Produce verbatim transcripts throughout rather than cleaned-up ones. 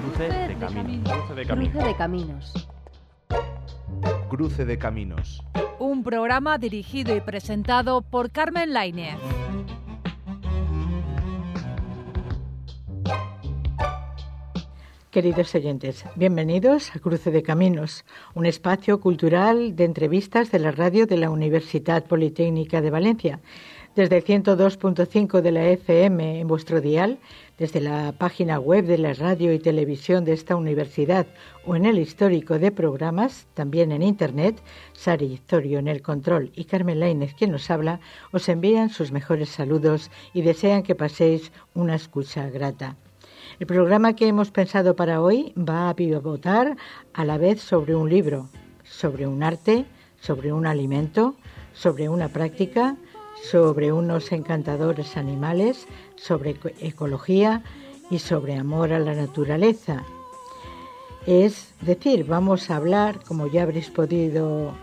Cruce de caminos. Cruce de caminos. Cruce de caminos. Cruce de caminos. Un programa dirigido y presentado por Carmen Lainez. Queridos oyentes, bienvenidos a Cruce de Caminos, un espacio cultural de entrevistas de la radio de la Universidad Politécnica de Valencia. Desde el ciento dos punto cinco de la F M en vuestro dial, desde la página web de la radio y televisión de esta universidad o en el histórico de programas, también en Internet, Sari Zorio en el control y Carmen Lainez, quien nos habla, os envían sus mejores saludos y desean que paséis una escucha grata. El programa que hemos pensado para hoy va a pivotar a la vez sobre un libro, sobre un arte, sobre un alimento, sobre una práctica, sobre unos encantadores animales, sobre ecología y sobre amor a la naturaleza. Es decir, vamos a hablar, como ya habréis podido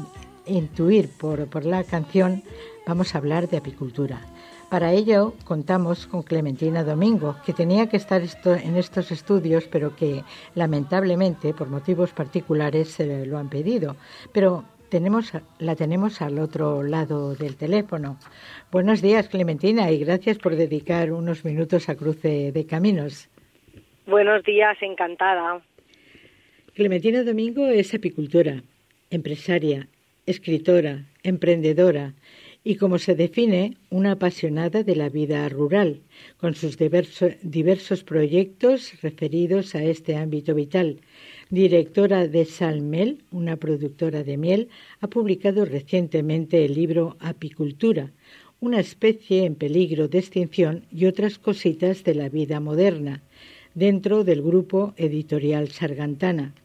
intuir por, por la canción, vamos a hablar de apicultura. Para ello contamos con Clementina Domingo, que tenía que estar esto, en estos estudios, pero que lamentablemente por motivos particulares se lo han pedido. Pero tenemos, la tenemos al otro lado del teléfono. Buenos días, Clementina, y gracias por dedicar unos minutos a Cruce de Caminos. Buenos días, encantada. Clementina Domingo es apicultora, empresaria, escritora, emprendedora, y como se define, una apasionada de la vida rural, con sus diverso, diversos proyectos referidos a este ámbito vital. Directora de Salmel, una productora de miel, ha publicado recientemente el libro Apicultura, una especie en peligro de extinción y otras cositas de la vida moderna, dentro del grupo editorial Sargantana.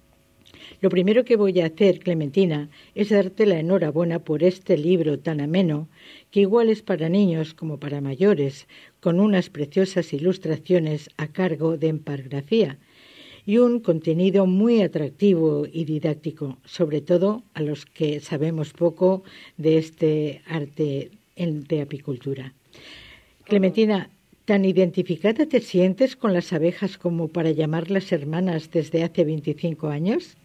Lo primero que voy a hacer, Clementina, es darte la enhorabuena por este libro tan ameno, que igual es para niños como para mayores, con unas preciosas ilustraciones a cargo de Empargrafía y un contenido muy atractivo y didáctico, sobre todo a los que sabemos poco de este arte de apicultura. Clementina, ¿tan identificada te sientes con las abejas como para llamarlas hermanas desde hace veinticinco años?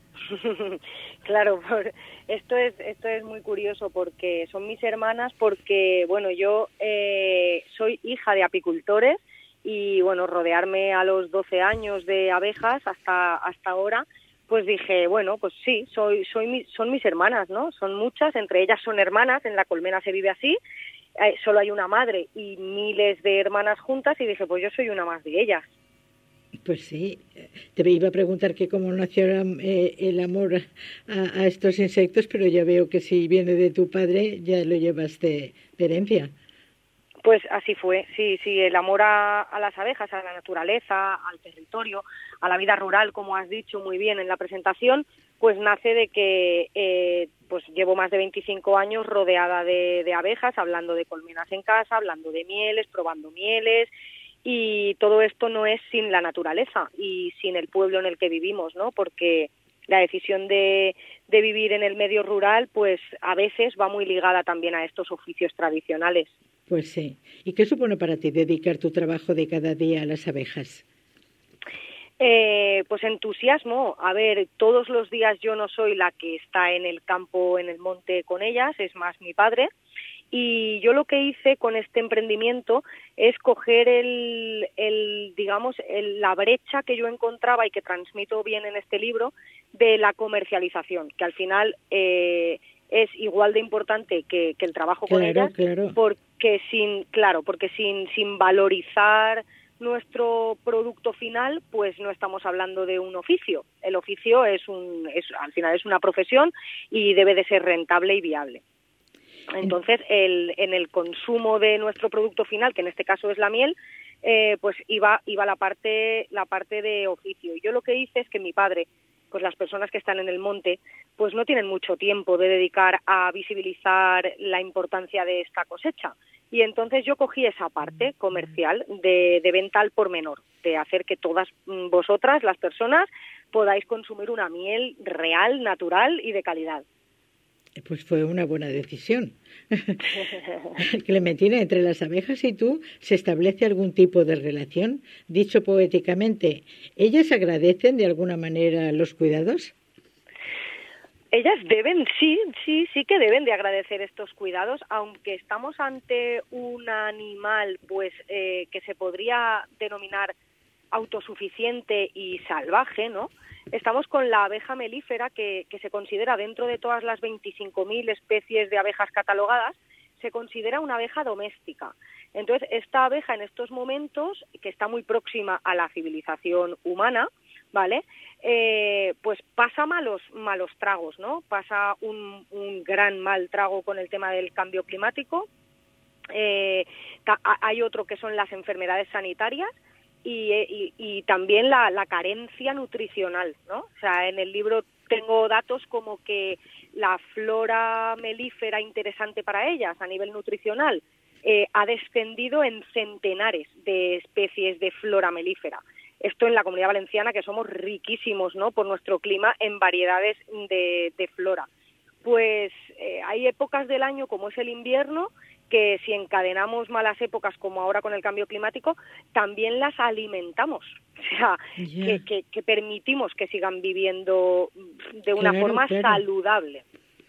Claro, por, esto es esto es muy curioso porque son mis hermanas porque, bueno, yo eh, soy hija de apicultores y, bueno, rodearme a los doce años de abejas hasta hasta ahora, pues dije, bueno, pues sí, soy soy son mis hermanas, ¿no? Son muchas, entre ellas son hermanas, en la colmena se vive así, eh, solo hay una madre y miles de hermanas juntas y dije, pues yo soy una más de ellas. Pues sí, te iba a preguntar que cómo nació eh, el amor a, a estos insectos, pero ya veo que si viene de tu padre ya lo llevas de, de herencia. Pues así fue, sí, sí, el amor a, a las abejas, a la naturaleza, al territorio, a la vida rural, como has dicho muy bien en la presentación, pues nace de que eh, pues llevo más de veinticinco años rodeada de, de abejas, hablando de colmenas en casa, hablando de mieles, probando mieles. Y todo esto no es sin la naturaleza y sin el pueblo en el que vivimos, ¿no? Porque la decisión de, de vivir en el medio rural, pues a veces va muy ligada también a estos oficios tradicionales. Pues sí. ¿Y qué supone para ti dedicar tu trabajo de cada día a las abejas? Eh, pues entusiasmo. A ver, todos los días yo no soy la que está en el campo, en el monte con ellas, es más mi padre. Y yo lo que hice con este emprendimiento es coger el, el digamos, el, la brecha que yo encontraba y que transmito bien en este libro de la comercialización, que al final eh, es igual de importante que, que el trabajo con claro, ellas, claro. porque sin, claro, porque sin, sin valorizar nuestro producto final, pues no estamos hablando de un oficio. El oficio es un, es, al final es una profesión y debe de ser rentable y viable. Entonces, el, en el consumo de nuestro producto final, que en este caso es la miel, eh, pues iba iba la parte la parte de oficio. Y yo lo que hice es que mi padre, pues las personas que están en el monte, pues no tienen mucho tiempo de dedicar a visibilizar la importancia de esta cosecha. Y entonces yo cogí esa parte comercial de, de venta al por menor, de hacer que todas vosotras, las personas, podáis consumir una miel real, natural y de calidad. Pues fue una buena decisión. Clementina, entre las abejas y tú, ¿se establece algún tipo de relación? Dicho poéticamente, ¿ellas agradecen de alguna manera los cuidados? Ellas deben, sí, sí, sí que deben de agradecer estos cuidados, aunque estamos ante un animal pues eh, que se podría denominar autosuficiente y salvaje, ¿no? Estamos con la abeja melífera, que, que se considera, dentro de todas las veinticinco mil especies de abejas catalogadas, se considera una abeja doméstica. Entonces, esta abeja en estos momentos, que está muy próxima a la civilización humana, ¿vale?, eh, pues pasa malos malos tragos, ¿no? Pasa un, un gran mal trago con el tema del cambio climático. Eh, hay otro que son las enfermedades sanitarias, Y, y, y también la, la carencia nutricional, ¿no? O sea, en el libro tengo datos como que la flora melífera interesante para ellas a nivel nutricional eh, ha descendido en centenares de especies de flora melífera. Esto en la Comunidad Valenciana, que somos riquísimos, ¿no?, por nuestro clima en variedades de, de flora. Pues eh, hay épocas del año, como es el invierno, que si encadenamos malas épocas, como ahora con el cambio climático, también las alimentamos. O sea, yeah. que, que, que permitimos que sigan viviendo de una claro, forma claro. saludable.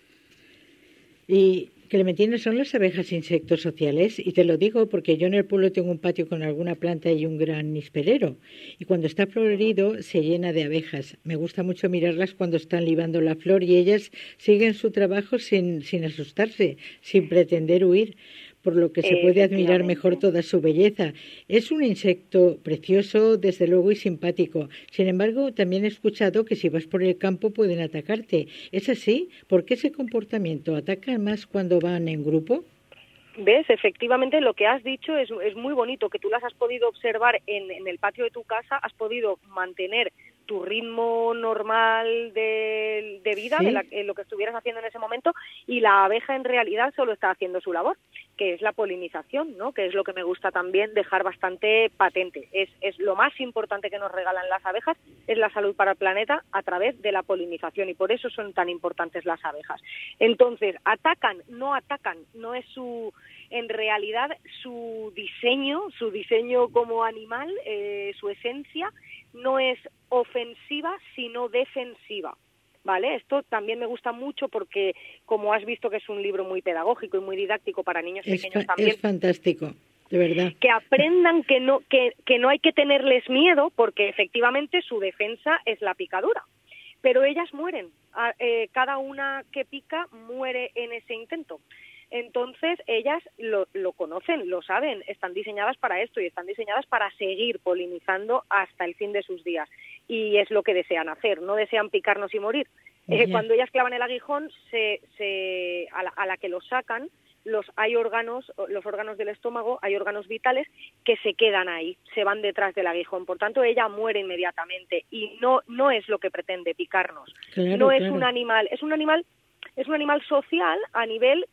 Y, Clementina, son las abejas insectos sociales, y te lo digo porque yo en el pueblo tengo un patio con alguna planta y un gran nisperero, y cuando está florido se llena de abejas. Me gusta mucho mirarlas cuando están libando la flor y ellas siguen su trabajo sin, sin asustarse, sin pretender huir, por lo que se puede admirar mejor toda su belleza. Es un insecto precioso, desde luego, y simpático. Sin embargo, también he escuchado que si vas por el campo pueden atacarte. ¿Es así? ¿Por qué ese comportamiento? ¿Atacan más cuando van en grupo? ¿Ves? Efectivamente, lo que has dicho es, es muy bonito, que tú las has podido observar en, en el patio de tu casa, has podido mantener tu ritmo normal de, de vida, ¿sí?, de la, eh, lo que estuvieras haciendo en ese momento, y la abeja en realidad solo está haciendo su labor, que es la polinización, ¿no?, que es lo que me gusta también dejar bastante patente. Es, es lo más importante que nos regalan las abejas, es la salud para el planeta a través de la polinización, y por eso son tan importantes las abejas. Entonces, ¿atacan? No atacan, no es su... En realidad, su diseño, su diseño como animal, eh, su esencia, no es ofensiva, sino defensiva, ¿vale? Esto también me gusta mucho porque, como has visto que es un libro muy pedagógico y muy didáctico para niños es pequeños fa- también. Es fantástico, de verdad. Que aprendan que no, que, que no hay que tenerles miedo, porque efectivamente su defensa es la picadura. Pero ellas mueren, eh, cada una que pica muere en ese intento. Entonces, ellas lo, lo conocen, lo saben, están diseñadas para esto y están diseñadas para seguir polinizando hasta el fin de sus días. Y es lo que desean hacer, no desean picarnos y morir. Eh, cuando ellas clavan el aguijón, se, se, a, la, a la que lo sacan, los hay órganos, los órganos del estómago, hay órganos vitales que se quedan ahí, se van detrás del aguijón. Por tanto, ella muere inmediatamente y no, no es lo que pretende picarnos. Claro, no es claro. un animal, es un animal, es un animal social a nivel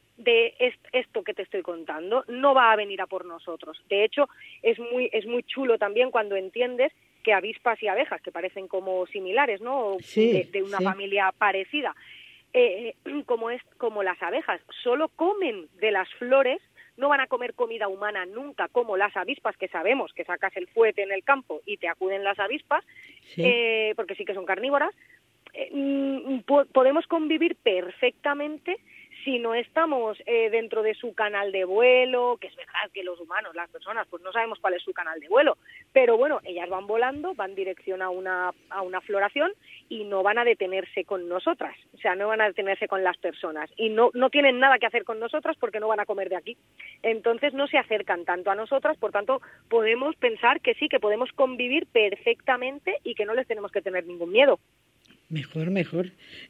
de esto que te estoy contando. No va a venir a por nosotros. De hecho, es muy es muy chulo también cuando entiendes que avispas y abejas, que parecen como similares, ¿no? Sí, de, de una sí. familia parecida, eh, como es como las abejas, solo comen de las flores, no van a comer comida humana nunca, como las avispas, que sabemos que sacas el fuete en el campo y te acuden las avispas, sí. eh, porque sí que son carnívoras. Eh, po- podemos convivir perfectamente si no estamos eh, dentro de su canal de vuelo, que es verdad que los humanos, las personas, pues no sabemos cuál es su canal de vuelo, pero bueno, ellas van volando, van dirección a una, a una floración y no van a detenerse con nosotras, o sea, no van a detenerse con las personas y no, no tienen nada que hacer con nosotras porque no van a comer de aquí. Entonces no se acercan tanto a nosotras, por tanto podemos pensar que sí, que podemos convivir perfectamente y que no les tenemos que tener ningún miedo. Mejor, mejor.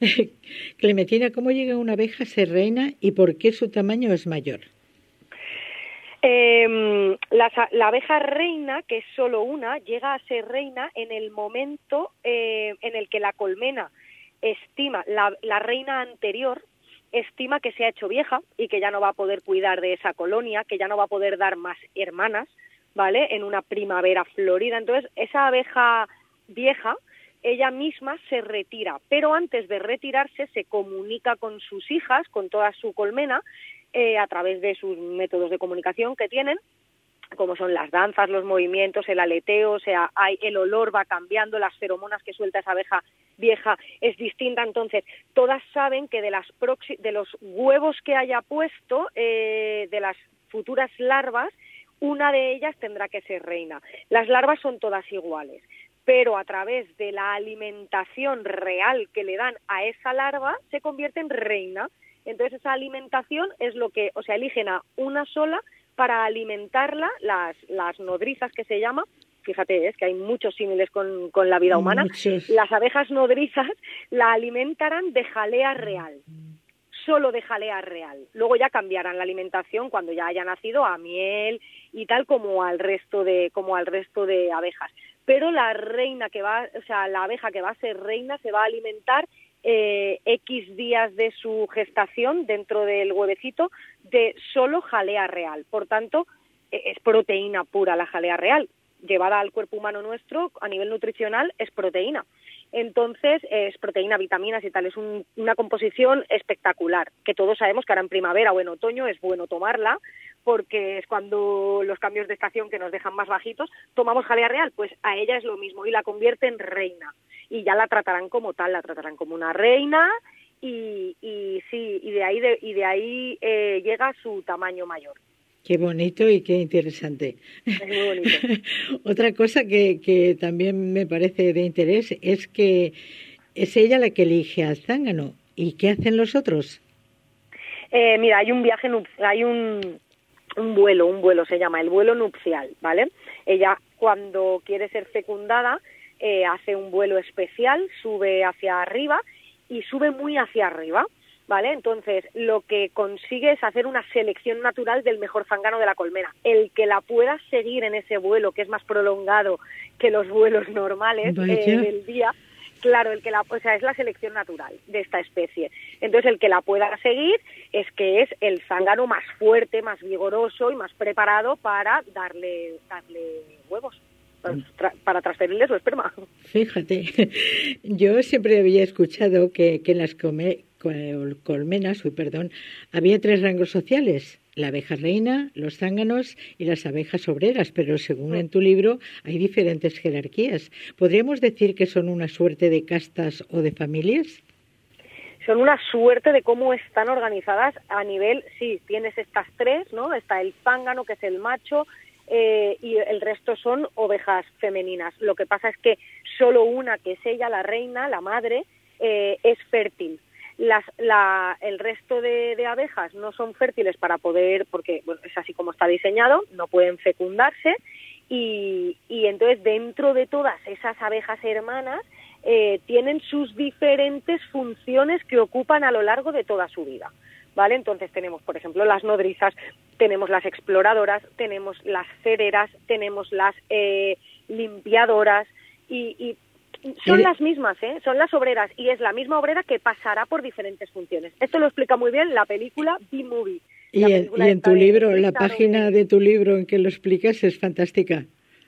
Clementina, ¿cómo llega una abeja a ser reina y por qué su tamaño es mayor? Eh, la, la abeja reina, que es solo una, llega a ser reina en el momento eh, en el que la colmena estima, la, la reina anterior estima que se ha hecho vieja y que ya no va a poder cuidar de esa colonia, que ya no va a poder dar más hermanas, ¿vale?, en una primavera florida. Entonces, esa abeja vieja ella misma se retira, pero antes de retirarse se comunica con sus hijas, con toda su colmena, eh, a través de sus métodos de comunicación que tienen, como son las danzas, los movimientos, el aleteo, o sea, hay, el olor va cambiando, las feromonas que suelta esa abeja vieja es distinta, entonces todas saben que de, las proxi- de los huevos que haya puesto, eh, de las futuras larvas, una de ellas tendrá que ser reina. Las larvas son todas iguales, pero a través de la alimentación real que le dan a esa larva, se convierte en reina. Entonces esa alimentación es lo que, o sea, eligen a una sola para alimentarla, las, las nodrizas que se llama, fíjate, es que hay muchos símiles con, con la vida humana, Muchos. Las abejas nodrizas la alimentarán de jalea real, solo de jalea real. Luego ya cambiarán la alimentación cuando ya haya nacido a miel y tal como al resto de, como al resto de abejas. Pero la reina que va, o sea, la abeja que va a ser reina se va a alimentar Eh, X días de su gestación dentro del huevecito de solo jalea real. Por tanto, eh, es proteína pura la jalea real. Llevada al cuerpo humano nuestro, a nivel nutricional, es proteína. Entonces, eh, es proteína, vitaminas y tal. Es un, una composición espectacular, que todos sabemos que ahora en primavera o en otoño es bueno tomarla, porque es cuando los cambios de estación que nos dejan más bajitos, tomamos jalea real, pues a ella es lo mismo y la convierte en reina. Y ya la tratarán como tal, la tratarán como una reina y, y sí, y de ahí de, y de ahí eh, llega a su tamaño mayor. Qué bonito y qué interesante. Es muy bonito. Otra cosa que, que también me parece de interés es que es ella la que elige al zángano. ¿Y qué hacen los otros? Eh, mira, hay un viaje, hay un, un vuelo, un vuelo se llama, el vuelo nupcial, ¿vale? Ella cuando quiere ser fecundada eh, hace un vuelo especial, sube hacia arriba y sube muy hacia arriba, ¿vale? Entonces lo que consigue es hacer una selección natural del mejor zángano de la colmena. El que la pueda seguir en ese vuelo, que es más prolongado que los vuelos normales eh, del día, claro, el que la, o sea, es la selección natural de esta especie. Entonces el que la pueda seguir es que es el zángano más fuerte, más vigoroso y más preparado para darle, darle huevos. Tra- para transferirle su esperma. Fíjate, yo siempre había escuchado que, que en las come, col, colmenas, uy, perdón, había tres rangos sociales, la abeja reina, los zánganos y las abejas obreras, pero según en tu libro hay diferentes jerarquías. ¿Podríamos decir que son una suerte de castas o de familias? Son una suerte de cómo están organizadas a nivel, sí, tienes estas tres, ¿no? Está el zángano, que es el macho, Eh, y el resto son ovejas femeninas. Lo que pasa es que solo una, que es ella, la reina, la madre, eh, es fértil. Las, la, el resto de, de abejas no son fértiles para poder, porque bueno, es así como está diseñado, no pueden fecundarse y, y entonces dentro de todas esas abejas hermanas eh, tienen sus diferentes funciones que ocupan a lo largo de toda su vida. ¿Vale? Entonces tenemos, por ejemplo, las nodrizas, tenemos las exploradoras, tenemos las cereras, tenemos las eh, limpiadoras y, y son ¿Eh? las mismas, ¿eh? Son las obreras y es la misma obrera que pasará por diferentes funciones. Esto lo explica muy bien la película B-Movie. Y, en, y en tu libro, de, la página de tu libro en que lo explicas es fantástica.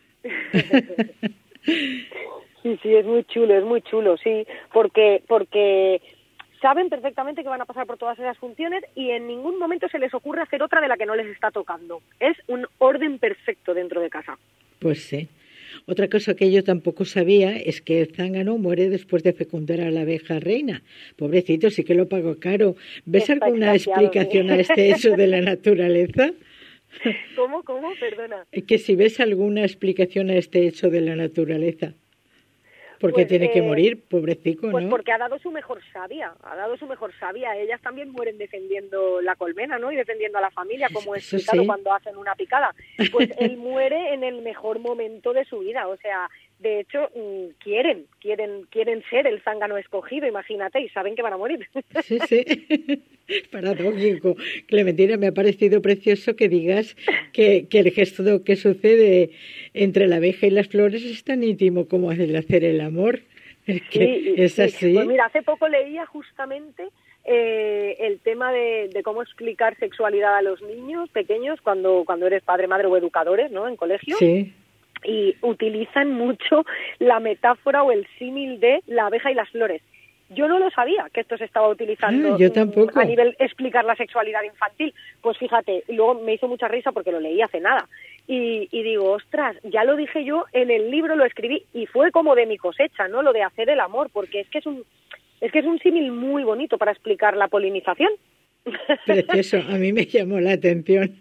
Sí, sí, es muy chulo, es muy chulo, sí, porque porque saben perfectamente que van a pasar por todas esas funciones y en ningún momento se les ocurre hacer otra de la que no les está tocando. Es un orden perfecto dentro de casa. Pues sí. Otra cosa que yo tampoco sabía es que el zángano muere después de fecundar a la abeja reina. Pobrecito, sí que lo pago caro. ¿Ves está alguna explicación sí. a este hecho de la naturaleza? ¿Cómo? ¿Cómo? Perdona. Que si ves alguna explicación a este hecho de la naturaleza. Porque pues, tiene eh, que morir, pobrecito, ¿no? Pues porque ha dado su mejor savia, ha dado su mejor savia. Ellas también mueren defendiendo la colmena, ¿no? Y defendiendo a la familia, como he explicado sí. cuando hacen una picada. Pues él muere en el mejor momento de su vida, o sea, de hecho, quieren, quieren, quieren ser el zángano escogido, imagínate, y saben que van a morir. Sí, sí. Paradójico. Clementina, me ha parecido precioso que digas que, que el gesto que sucede entre la abeja y las flores es tan íntimo como el hacer el amor. Es que sí, es así. Pues mira, hace poco leía justamente eh, el tema de, de cómo explicar sexualidad a los niños pequeños cuando, cuando eres padre, madre o educadores, ¿no? En colegio. Sí. y utilizan mucho la metáfora o el símil de la abeja y las flores. Yo no lo sabía que esto se estaba utilizando ah, yo tampoco. a nivel explicar la sexualidad infantil. Pues fíjate, y luego me hizo mucha risa porque lo leí hace nada. Y, y digo, ostras, ya lo dije yo en el libro, lo escribí y fue como de mi cosecha, ¿no? Lo de hacer el amor, porque es que es un es que es un símil muy bonito para explicar la polinización. Precioso, a mí me llamó la atención.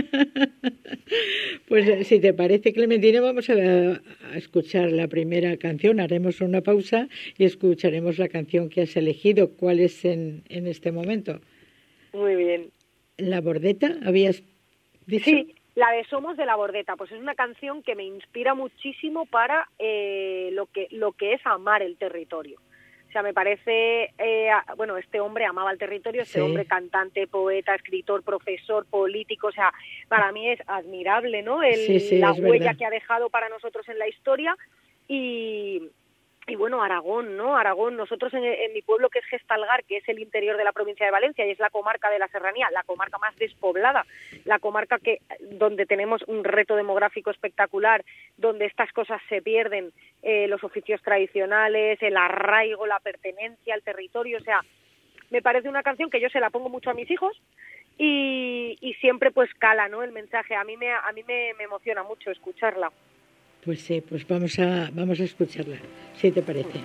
Pues si te parece, Clementina, vamos a, a escuchar la primera canción, haremos una pausa y escucharemos la canción que has elegido. ¿Cuál es en, en este momento? Muy bien. ¿La Bordeta habías dicho? Sí, la de Somos de la Bordeta, pues es una canción que me inspira muchísimo para eh, lo que lo que es amar el territorio. O sea, me parece, eh, bueno, este hombre amaba el territorio, este sí. hombre cantante, poeta, escritor, profesor, político, o sea, para mí es admirable, ¿no? El, sí, sí, la es huella verdad. que ha dejado para nosotros en la historia y... Y bueno, Aragón, ¿no? Aragón, nosotros en, en mi pueblo, que es Gestalgar, que es el interior de la provincia de Valencia y es la comarca de la Serranía, la comarca más despoblada, la comarca que donde tenemos un reto demográfico espectacular, donde estas cosas se pierden, eh, los oficios tradicionales, el arraigo, la pertenencia al territorio, o sea, me parece una canción que yo se la pongo mucho a mis hijos y, y siempre pues cala, ¿no? El mensaje, a mí me, a mí me, me emociona mucho escucharla. Pues sí, pues vamos a vamos a escucharla, si te parece.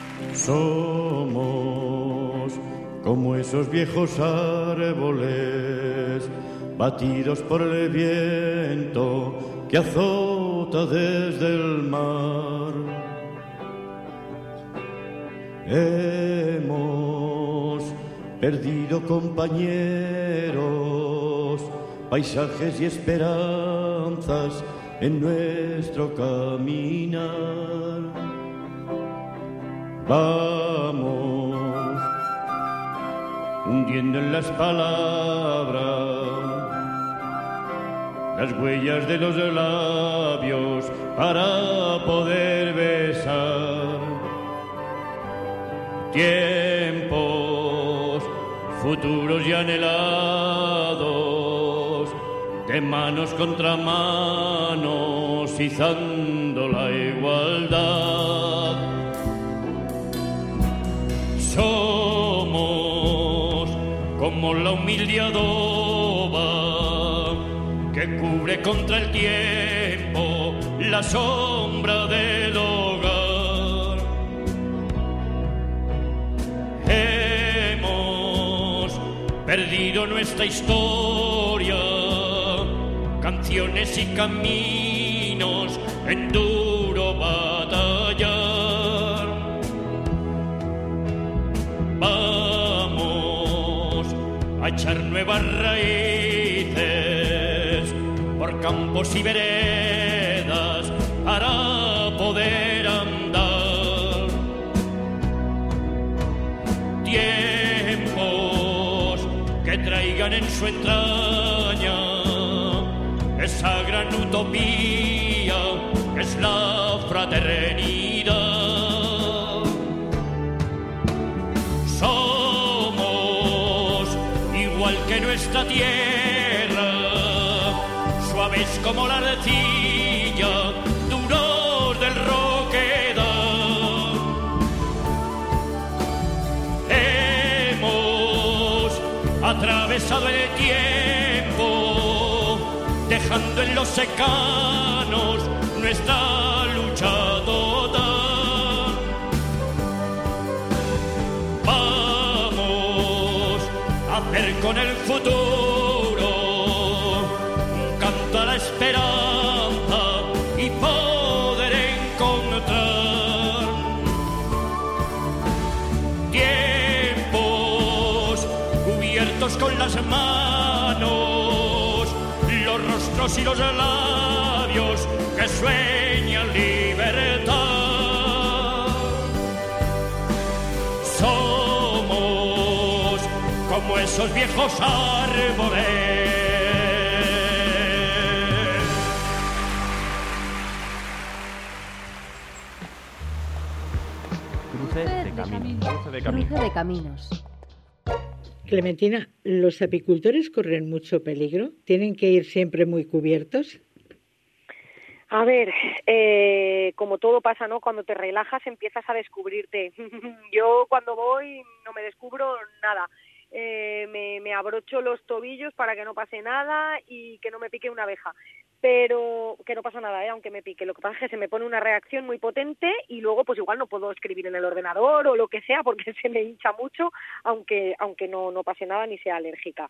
Somos como esos viejos árboles batidos por el viento que azota desde el mar. Hemos perdido compañeros, paisajes y esperanzas en nuestro caminar. Vamos hundiendo en las palabras las huellas de los labios para poder besar. Tiempos futuros y anhelados, de manos contra manos, izando la igualdad. Somos como la humilde adoba que cubre contra el tiempo la sombra del hogar. Hemos perdido nuestra historia, canciones y caminos en duro batallar. Vamos a echar nuevas raíces por campos y veredas para poder andar. Tiempos que traigan en su entraña esa gran utopía que es la fraternidad. Somos igual que nuestra tierra, suaves como la arcilla, duros del roquedal. Hemos atravesado el tiempo, dejando en los secanos nuestra lucha total. Vamos a hacer con el futuro un canto a la esperanza y poder encontrar tiempos cubiertos con las manos, los rostros y los labios que sueñan libertad. Somos como esos viejos árboles. Cruce de caminos. Cruce de caminos. Cruce de caminos. Clementina, ¿los apicultores corren mucho peligro? ¿Tienen que ir siempre muy cubiertos? A ver, eh, como todo pasa, ¿no? Cuando te relajas empiezas a descubrirte. Yo cuando voy no me descubro nada. Eh, me, me abrocho los tobillos para que no pase nada y que no me pique una abeja. Pero que no pasa nada, ¿eh? Aunque me pique. Lo que pasa es que se me pone una reacción muy potente y luego pues igual no puedo escribir en el ordenador o lo que sea porque se me hincha mucho, aunque aunque no, no pase nada ni sea alérgica.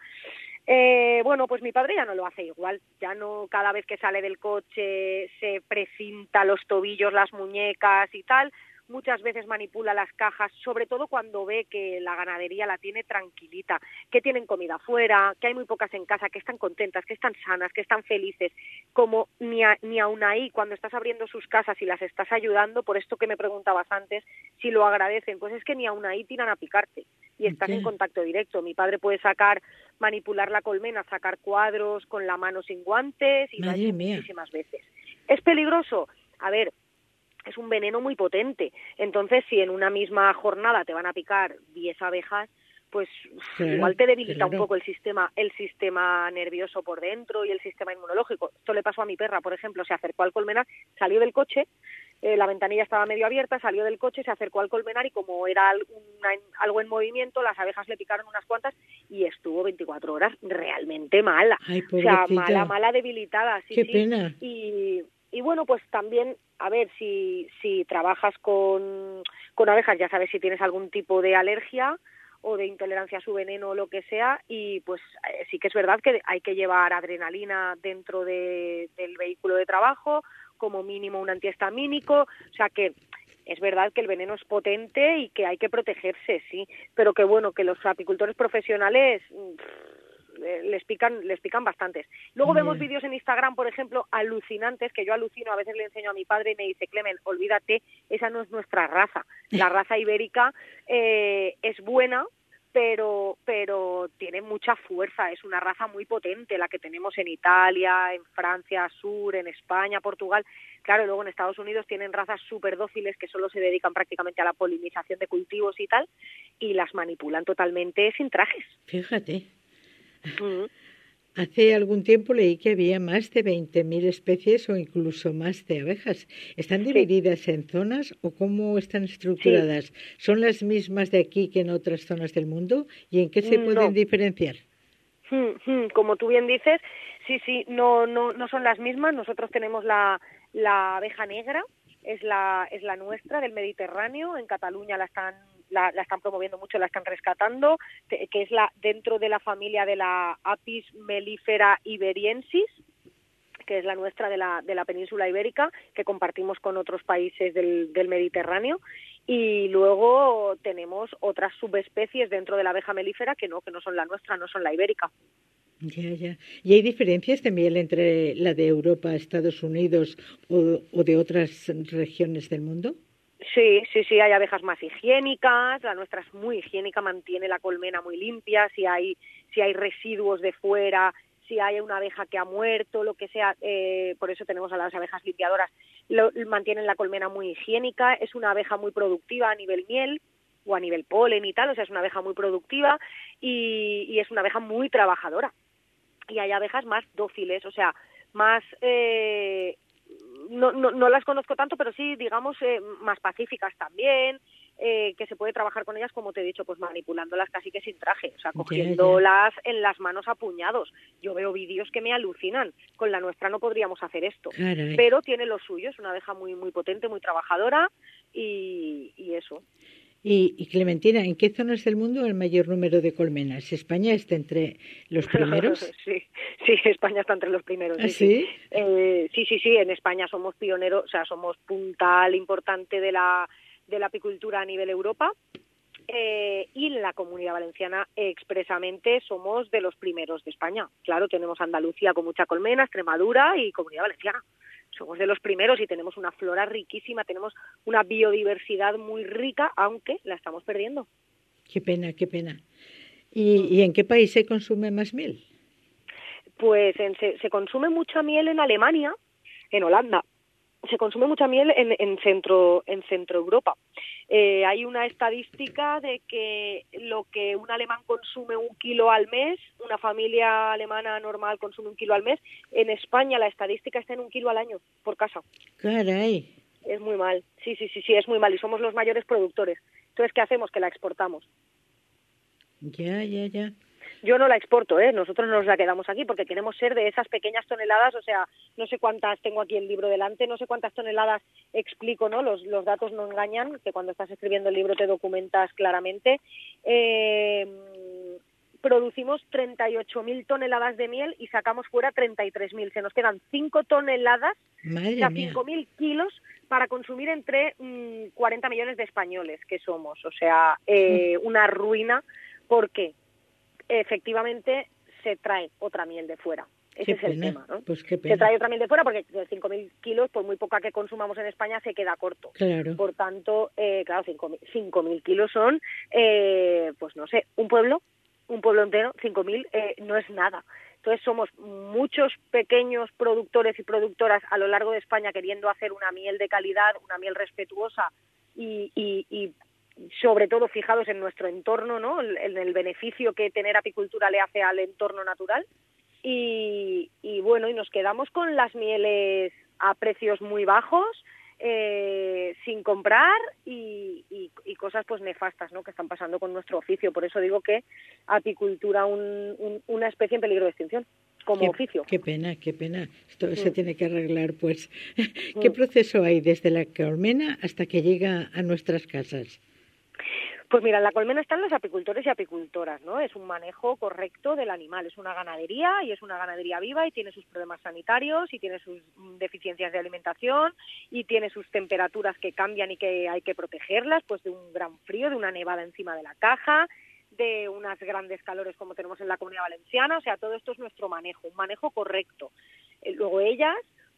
Eh, bueno, pues mi padre ya no lo hace igual, ya no cada vez que sale del coche se precinta los tobillos, las muñecas y tal, muchas veces manipula las cajas, sobre todo cuando ve que la ganadería la tiene tranquilita, que tienen comida afuera, que hay muy pocas en casa, que están contentas, que están sanas, que están felices, como ni, a, ni aún ahí, cuando estás abriendo sus casas y las estás ayudando, por esto que me preguntabas antes, si lo agradecen, pues es que ni aún ahí tiran a picarte y estás en contacto directo. Mi padre puede sacar, manipular la colmena, sacar cuadros con la mano sin guantes y Madre mía. muchísimas veces. ¿Es peligroso? A ver, es un veneno muy potente. Entonces, si en una misma jornada te van a picar diez abejas, pues claro, igual te debilita claro. un poco el sistema el sistema nervioso por dentro y el sistema inmunológico. Esto le pasó a mi perra, por ejemplo, se acercó al colmenar, salió del coche, eh, la ventanilla estaba medio abierta, salió del coche, se acercó al colmenar y como era una, algo en movimiento, las abejas le picaron unas cuantas y estuvo veinticuatro horas realmente mala. Ay, o sea, pobrecita. mala, mala, debilitada. Sí, Qué sí. pena. Y... Y bueno, pues también, a ver, si, si trabajas con, con abejas, ya sabes si tienes algún tipo de alergia o de intolerancia a su veneno o lo que sea, y pues eh, sí que es verdad que hay que llevar adrenalina dentro de, del vehículo de trabajo, como mínimo un antihistamínico, o sea que es verdad que el veneno es potente y que hay que protegerse, sí, pero que bueno, que los apicultores profesionales... Pff, les pican les pican bastantes. Luego Bien. vemos vídeos en Instagram, por ejemplo, alucinantes, que yo alucino, a veces le enseño a mi padre y me dice, Clemen, olvídate, esa no es nuestra raza. La raza ibérica eh, es buena, pero pero tiene mucha fuerza, es una raza muy potente, la que tenemos en Italia, en Francia Sur, en España, Portugal. Claro, luego en Estados Unidos tienen razas súper dóciles que solo se dedican prácticamente a la polinización de cultivos y tal, y las manipulan totalmente sin trajes. Fíjate. Mm. Hace algún tiempo leí que había más de veinte mil especies o incluso más de abejas. ¿Están divididas sí. en zonas o cómo están estructuradas? Sí. ¿Son las mismas de aquí que en otras zonas del mundo? ¿Y en qué se pueden no. diferenciar? Como tú bien dices, sí, sí, no, no, no son las mismas. Nosotros tenemos la, la abeja negra, es la, es la nuestra del Mediterráneo. En Cataluña la están La, la están promoviendo mucho, la están rescatando, que, que es la dentro de la familia de la Apis mellifera iberiensis, que es la nuestra de la de la península ibérica, que compartimos con otros países del, del Mediterráneo, y luego tenemos otras subespecies dentro de la abeja melífera que no, que no son la nuestra, no son la ibérica. Ya, ya. ¿Y hay diferencias de miel entre la de Europa, Estados Unidos o, o de otras regiones del mundo? Sí, sí, sí, hay abejas más higiénicas, la nuestra es muy higiénica, mantiene la colmena muy limpia, si hay si hay residuos de fuera, si hay una abeja que ha muerto, lo que sea, eh, por eso tenemos a las abejas limpiadoras, lo, mantienen la colmena muy higiénica, es una abeja muy productiva a nivel miel o a nivel polen y tal, o sea, es una abeja muy productiva y, y es una abeja muy trabajadora. Y hay abejas más dóciles, o sea, más... Eh, No, no, no las conozco tanto, pero sí, digamos, eh, más pacíficas también, eh, que se puede trabajar con ellas, como te he dicho, pues manipulándolas casi que sin traje, o sea, cogiéndolas yeah, yeah. en las manos a puñados. Yo veo vídeos que me alucinan, con la nuestra no podríamos hacer esto, Caray. pero tiene lo suyo, es una abeja muy muy potente, muy trabajadora y, y eso. Y, y Clementina, ¿en qué zonas del mundo el mayor número de colmenas? ¿España está entre los primeros? sí, sí, España está entre los primeros. ¿Ah, sí? Sí, sí? Eh, sí, sí, sí, en España somos pioneros, o sea, somos puntal importante de la, de la apicultura a nivel Europa. Eh, y en la Comunidad Valenciana expresamente somos de los primeros de España. Claro, tenemos Andalucía con mucha colmena, Extremadura y Comunidad Valenciana. Somos de los primeros y tenemos una flora riquísima, tenemos una biodiversidad muy rica, aunque la estamos perdiendo. Qué pena, qué pena. ¿Y, ¿y en qué país se consume más miel? Pues en, se, se consume mucha miel en Alemania, en Holanda, se consume mucha miel en, en centro en Centro Europa. Eh, hay una estadística de que lo que un alemán consume un kilo al mes, una familia alemana normal consume un kilo al mes, en España la estadística está en un kilo al año por casa. Caray. Es muy mal, sí, sí, sí, sí, es muy mal y somos los mayores productores. Entonces, ¿qué hacemos? Que la exportamos. Ya, ya, ya. Yo no la exporto, ¿eh? Nosotros nos la quedamos aquí porque queremos ser de esas pequeñas toneladas, o sea, no sé cuántas, tengo aquí el libro delante, no sé cuántas toneladas explico, ¿no? Los, los datos no engañan, que cuando estás escribiendo el libro te documentas claramente. Eh, producimos treinta y ocho mil toneladas de miel y sacamos fuera treinta y tres mil. Se nos quedan cinco toneladas, Madre o sea, mía. cinco mil kilos para consumir entre mmm, cuarenta millones de españoles que somos. O sea, eh, una ruina porque efectivamente se trae otra miel de fuera. Ese Qué es el pena. tema, ¿no? Pues qué pena. Se trae otra miel de fuera porque de cinco mil kilos, por muy poca que consumamos en España, se queda corto. Claro. Por tanto, eh, claro, cinco mil kilos son, eh, pues no sé, un pueblo, un pueblo entero, cinco mil eh, no es nada. Entonces somos muchos pequeños productores y productoras a lo largo de España queriendo hacer una miel de calidad, una miel respetuosa y, y, y sobre todo fijados en nuestro entorno, ¿no? En el beneficio que tener apicultura le hace al entorno natural. Y, y bueno, y nos quedamos con las mieles a precios muy bajos, eh, sin comprar y, y, y cosas pues nefastas, ¿no? Que están pasando con nuestro oficio. Por eso digo que apicultura un, un, una especie en peligro de extinción como qué, oficio. Qué pena, qué pena. Esto mm. se tiene que arreglar, pues. ¿Qué mm. proceso hay desde la colmena hasta que llega a nuestras casas? Pues mira, en la colmena están los apicultores y apicultoras, ¿no? Es un manejo correcto del animal, es una ganadería y es una ganadería viva y tiene sus problemas sanitarios y tiene sus deficiencias de alimentación y tiene sus temperaturas que cambian y que hay que protegerlas, pues de un gran frío, de una nevada encima de la caja, de unas grandes calores como tenemos en la Comunidad Valenciana, o sea, todo esto es nuestro manejo, un manejo correcto. Eh, luego ellas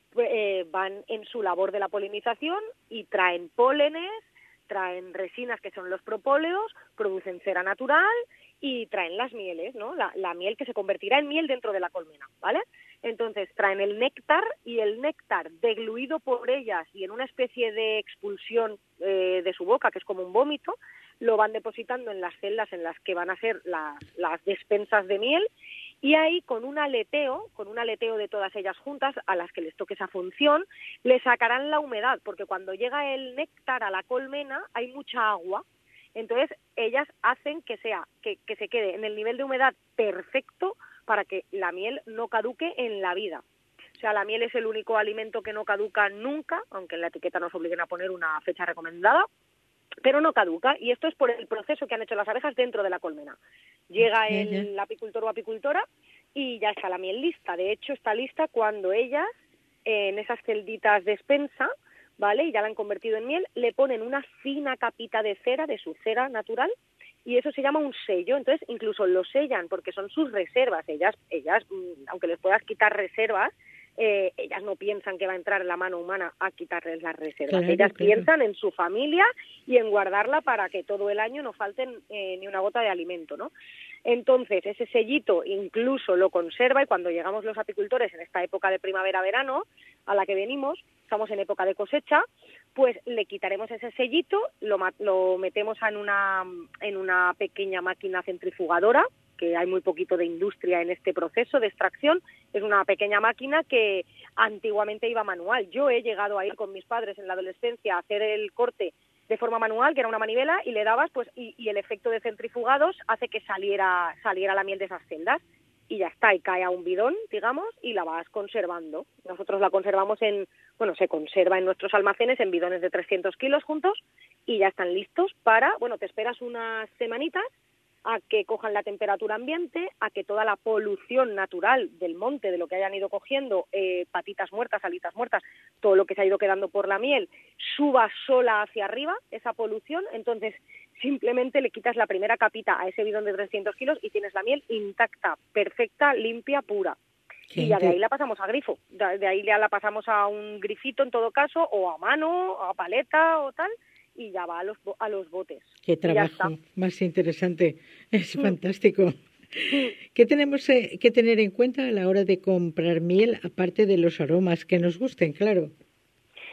eh, van en su labor de la polinización y traen pólenes, traen resinas que son los propóleos, producen cera natural y traen las mieles, ¿no? La, la miel que se convertirá en miel dentro de la colmena, ¿vale? Entonces traen el néctar y el néctar degluido por ellas y en una especie de expulsión eh, de su boca, que es como un vómito, lo van depositando en las celdas en las que van a ser la, las despensas de miel. Y ahí, con un aleteo, con un aleteo de todas ellas juntas, a las que les toque esa función, le sacarán la humedad, porque cuando llega el néctar a la colmena hay mucha agua. Entonces, ellas hacen que sea que, que se quede en el nivel de humedad perfecto para que la miel no caduque en la vida. O sea, la miel es el único alimento que no caduca nunca, aunque en la etiqueta nos obliguen a poner una fecha recomendada, pero no caduca, y esto es por el proceso que han hecho las abejas dentro de la colmena. Llega el, el apicultor o apicultora y ya está la miel lista. De hecho, está lista cuando ellas, eh, en esas celditas despensa, ¿vale?, y ya la han convertido en miel, le ponen una fina capita de cera, de su cera natural, y eso se llama un sello. Entonces, incluso lo sellan porque son sus reservas. Ellas, ellas aunque les puedas quitar reservas, Eh, ellas no piensan que va a entrar la mano humana a quitarles las reservas. Claro, ellas claro. piensan en su familia y en guardarla para que todo el año no falten eh, ni una gota de alimento, ¿no? Entonces, ese sellito incluso lo conserva y cuando llegamos los apicultores en esta época de primavera-verano a la que venimos, estamos en época de cosecha, pues le quitaremos ese sellito, lo, lo metemos en una, en una pequeña máquina centrifugadora, que hay muy poquito de industria en este proceso de extracción. Es una pequeña máquina que antiguamente iba manual. Yo he llegado a ir con mis padres en la adolescencia a hacer el corte de forma manual, que era una manivela, y le dabas, pues, y, y el efecto de centrifugados hace que saliera, saliera la miel de esas celdas, y ya está, y cae a un bidón, digamos, y la vas conservando. Nosotros la conservamos en, bueno, se conserva en nuestros almacenes en bidones de trescientos kilos juntos, y ya están listos para, bueno, te esperas unas semanitas, a que cojan la temperatura ambiente, a que toda la polución natural del monte, de lo que hayan ido cogiendo, eh, patitas muertas, alitas muertas, todo lo que se ha ido quedando por la miel, suba sola hacia arriba, esa polución. Entonces simplemente le quitas la primera capita a ese bidón de trescientos kilos y tienes la miel intacta, perfecta, limpia, pura. Y ya de ahí la pasamos a grifo, de ahí ya la pasamos a un grifito en todo caso, o a mano, o a paleta o tal, y ya va a los a los botes. Qué trabajo más interesante, es mm. fantástico. ¿Qué tenemos eh, que tener en cuenta a la hora de comprar miel, aparte de los aromas que nos gusten, claro?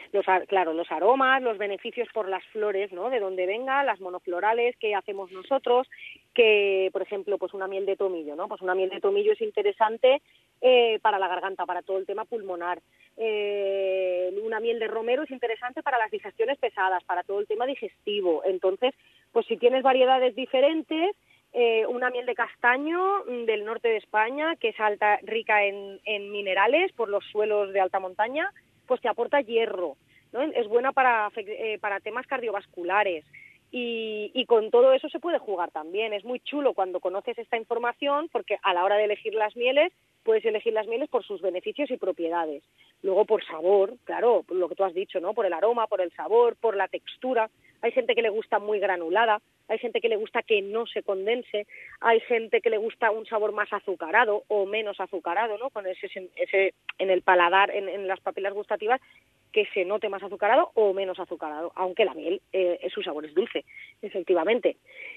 los, claro, los aromas, los beneficios por las flores, ¿no? De dónde venga, las monoflorales, qué hacemos nosotros, que, por ejemplo, pues una miel de tomillo, ¿no? Pues una miel de tomillo es interesante eh, para la garganta, para todo el tema pulmonar. Eh, una miel de romero es interesante para las digestiones pesadas, para todo el tema digestivo. Entonces, pues si tienes variedades diferentes, eh, una miel de castaño del norte de España, que es alta, rica en, en minerales por los suelos de alta montaña, pues te aporta hierro, ¿no? Es buena para, eh, para temas cardiovasculares. Y, y con todo eso se puede jugar también. Es muy chulo cuando conoces esta información, porque a la hora de elegir las mieles, puedes elegir las mieles por sus beneficios y propiedades. Luego por sabor, claro, por lo que tú has dicho, ¿no? Por el aroma, por el sabor, por la textura. Hay gente que le gusta muy granulada, hay gente que le gusta que no se condense, hay gente que le gusta un sabor más azucarado o menos azucarado, ¿no? Con ese, ese en el paladar, en, en las papilas gustativas, que se note más azucarado o menos azucarado, aunque la miel, eh, su sabor es dulce, efectivamente.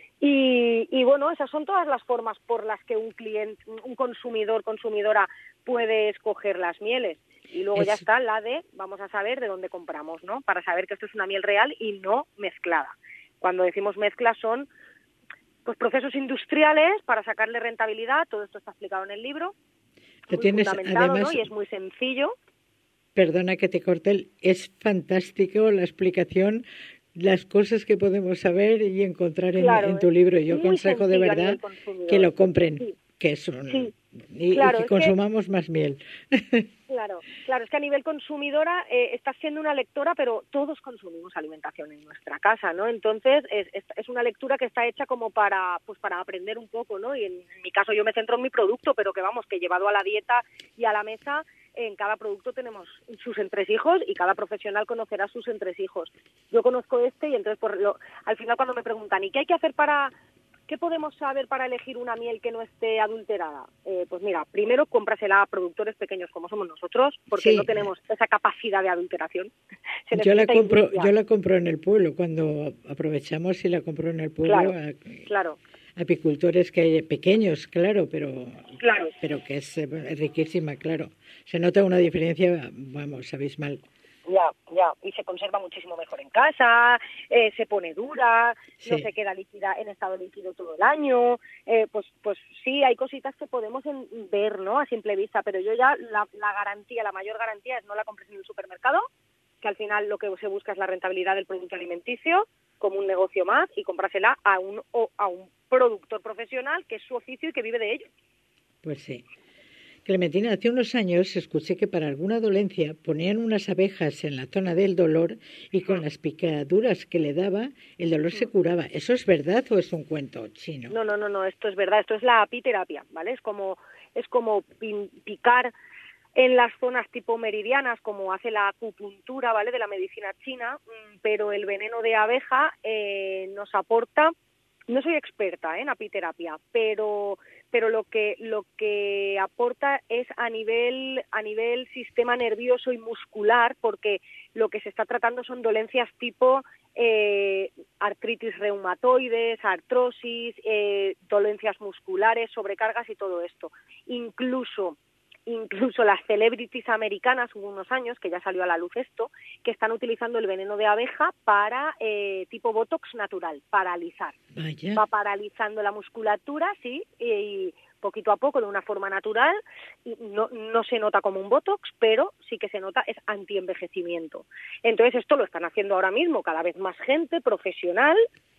Y, y bueno, esas son todas las formas por las que un cliente, un consumidor, consumidora puede escoger las mieles. Y luego es... ya está la de, vamos a saber de dónde compramos, ¿no? Para saber que esto es una miel real y no mezclada. Cuando decimos mezcla son pues procesos industriales para sacarle rentabilidad, todo esto está explicado en el libro. Lo tienes, además, ¿no? Y es muy sencillo. Perdona que te corte, es fantástico la explicación, las cosas que podemos saber y encontrar en, claro, en tu libro. Yo aconsejo de verdad que lo compren, sí. que es un, sí. y, claro, y que consumamos que, más miel. Claro, claro, es que a nivel consumidora eh, estás siendo una lectora, pero todos consumimos alimentación en nuestra casa, ¿no? Entonces es, es, es una lectura que está hecha como para, pues para aprender un poco, ¿no? Y en, en mi caso yo me centro en mi producto, pero que vamos, que llevado a la dieta y a la mesa, en cada producto tenemos sus entresijos y cada profesional conocerá sus entresijos. Yo conozco este y entonces por lo, al final cuando me preguntan ¿y qué hay que hacer para, qué podemos saber para elegir una miel que no esté adulterada? Eh, pues mira, primero cómprasela a productores pequeños como somos nosotros, porque sí. no tenemos esa capacidad de adulteración. Yo la compro, yo la compro en el pueblo, cuando aprovechamos y la compro en el pueblo. Claro, a, claro. Apicultores que hay pequeños, claro, pero claro. pero que es, es riquísima, claro. Se nota una diferencia, vamos, abismal. Ya, ya, y se conserva muchísimo mejor en casa, eh, se pone dura, sí. no se queda líquida en estado líquido todo el año, eh, pues pues sí, hay cositas que podemos en, ver, ¿no?, a simple vista, pero yo ya la, la garantía, la mayor garantía es no la compres en el supermercado, que al final lo que se busca es la rentabilidad del producto alimenticio, como un negocio más, y comprásela a un, o a un productor profesional que es su oficio y que vive de ello. Pues sí. Clementina, hace unos años escuché que para alguna dolencia ponían unas abejas en la zona del dolor y con las picaduras que le daba el dolor se curaba. ¿Eso es verdad o es un cuento chino? No, no, no, no, esto es verdad. Esto es la apiterapia, ¿vale? Es como es como picar en las zonas tipo meridianas, como hace la acupuntura, ¿vale?, de la medicina china, pero el veneno de abeja eh, nos aporta. No soy experta ¿eh? en apiterapia, pero pero lo que lo que aporta es a nivel a nivel sistema nervioso y muscular, porque lo que se está tratando son dolencias tipo eh, artritis reumatoides, artrosis, eh, dolencias musculares, sobrecargas y todo esto. Incluso Incluso las celebrities americanas, hubo unos años, que ya salió a la luz esto, que están utilizando el veneno de abeja para eh, tipo botox natural, para alisar. Vaya. Va paralizando la musculatura, sí, y poquito a poco, de una forma natural. No, no se nota como un botox, pero sí que se nota, es antienvejecimiento. Entonces esto lo están haciendo ahora mismo cada vez más gente profesional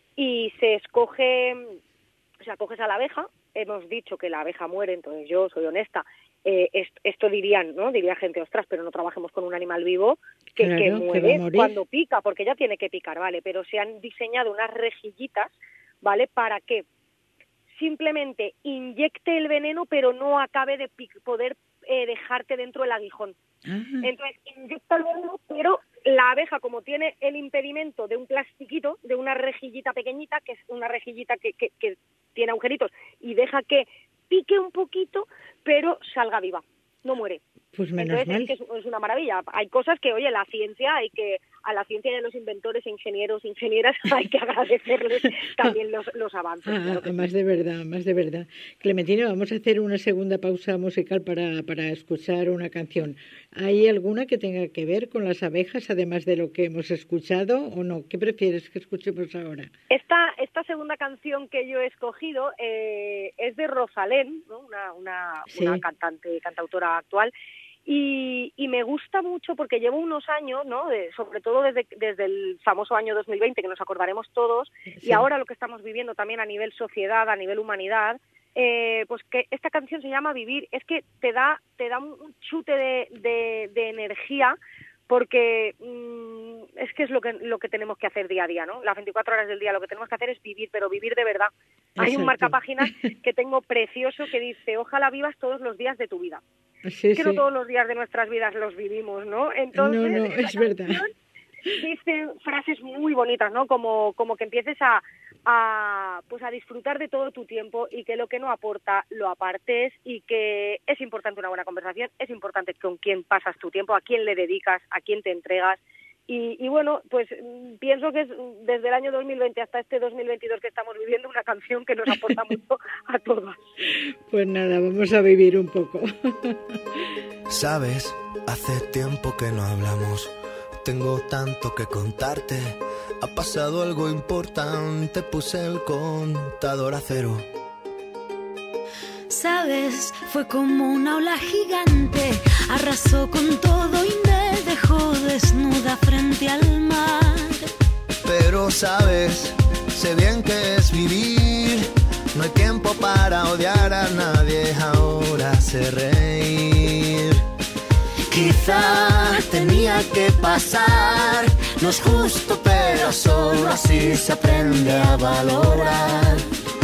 y se escoge, o sea, coges a la abeja, hemos dicho que la abeja muere, entonces yo soy honesta, Eh, esto, esto dirían, ¿no? Diría gente, ostras, pero no trabajemos con un animal vivo que, claro, que muere que cuando pica, porque ya tiene que picar, ¿vale? Pero se han diseñado unas rejillitas, ¿vale? ¿Para qué? Simplemente inyecte el veneno, pero no acabe de pic- poder eh, dejarte dentro el aguijón. Ajá. Entonces, inyecta el veneno, pero la abeja, como tiene el impedimento de un plastiquito, de una rejillita pequeñita, que es una rejillita que, que, que tiene agujeritos, y deja que pique un poquito, pero salga viva, no muere. Pues menos Entonces, mal. es que es, es una maravilla. Hay cosas que, oye, la ciencia, hay que a la ciencia y a los inventores, ingenieros, ingenieras, hay que agradecerles también los, los avances. Ah, claro que más sí. de verdad, más de verdad. Clementina, vamos a hacer una segunda pausa musical para, para escuchar una canción. ¿Hay alguna que tenga que ver con las abejas, además de lo que hemos escuchado, o no? ¿Qué prefieres que escuchemos ahora? Esta, esta segunda canción que yo he escogido eh, es de Rosalén, ¿no? una, una, Sí. una cantante, cantautora actual, y, y me gusta mucho porque llevo unos años, ¿no? De, sobre todo desde, desde el famoso año dos mil veinte, que nos acordaremos todos, Sí. y ahora lo que estamos viviendo también a nivel sociedad, a nivel humanidad, eh, pues que esta canción se llama Vivir. Es que te da, te da un chute de, de, de energía, porque mmm, es que es lo que lo que tenemos que hacer día a día, ¿no? Las veinticuatro horas del día lo que tenemos que hacer es vivir, pero vivir de verdad. Hay un Exacto. marcapáginas que tengo precioso que dice, ojalá vivas todos los días de tu vida. Sí, Es que sí. no todos los días de nuestras vidas los vivimos, ¿no? Entonces, No, no, esta es verdad. canción dice frases muy bonitas, ¿no? Como, como que empieces a, a, pues a disfrutar de todo tu tiempo y que lo que no aporta lo apartes, y que es importante una buena conversación, es importante con quién pasas tu tiempo, a quién le dedicas, a quién te entregas. Y, y bueno, pues mm, pienso que es mm, desde el año dos mil veinte hasta este dos mil veintidós que estamos viviendo una canción que nos aporta mucho a todas. Pues nada, vamos a vivir un poco. Sabes, hace tiempo que no hablamos. Tengo tanto que contarte. Ha pasado algo importante. Puse el contador a cero. Sabes, fue como una ola gigante. Arrasó con todo y me dejó desnuda frente al mar. Pero sabes, sé bien que es vivir. No hay tiempo para odiar a nadie. Ahora sé reír. Quizá tenía que pasar. No es justo, pero solo así se aprende a valorar.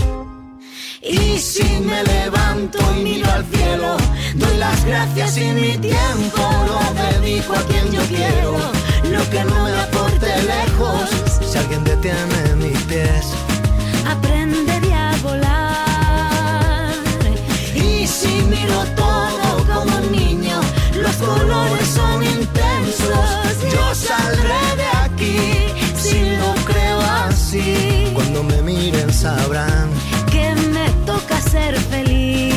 Y si me levanto y miro al cielo, doy las gracias y mi tiempo lo dedico a quien yo quiero. Lo que no me aporte lejos, si alguien detiene mis pies, Aprenderé a volar. y si miro todo como un niño, los colores son intensos. Yo saldré de aquí si lo creo así. Cuando me miren sabrán Que me toca ser feliz.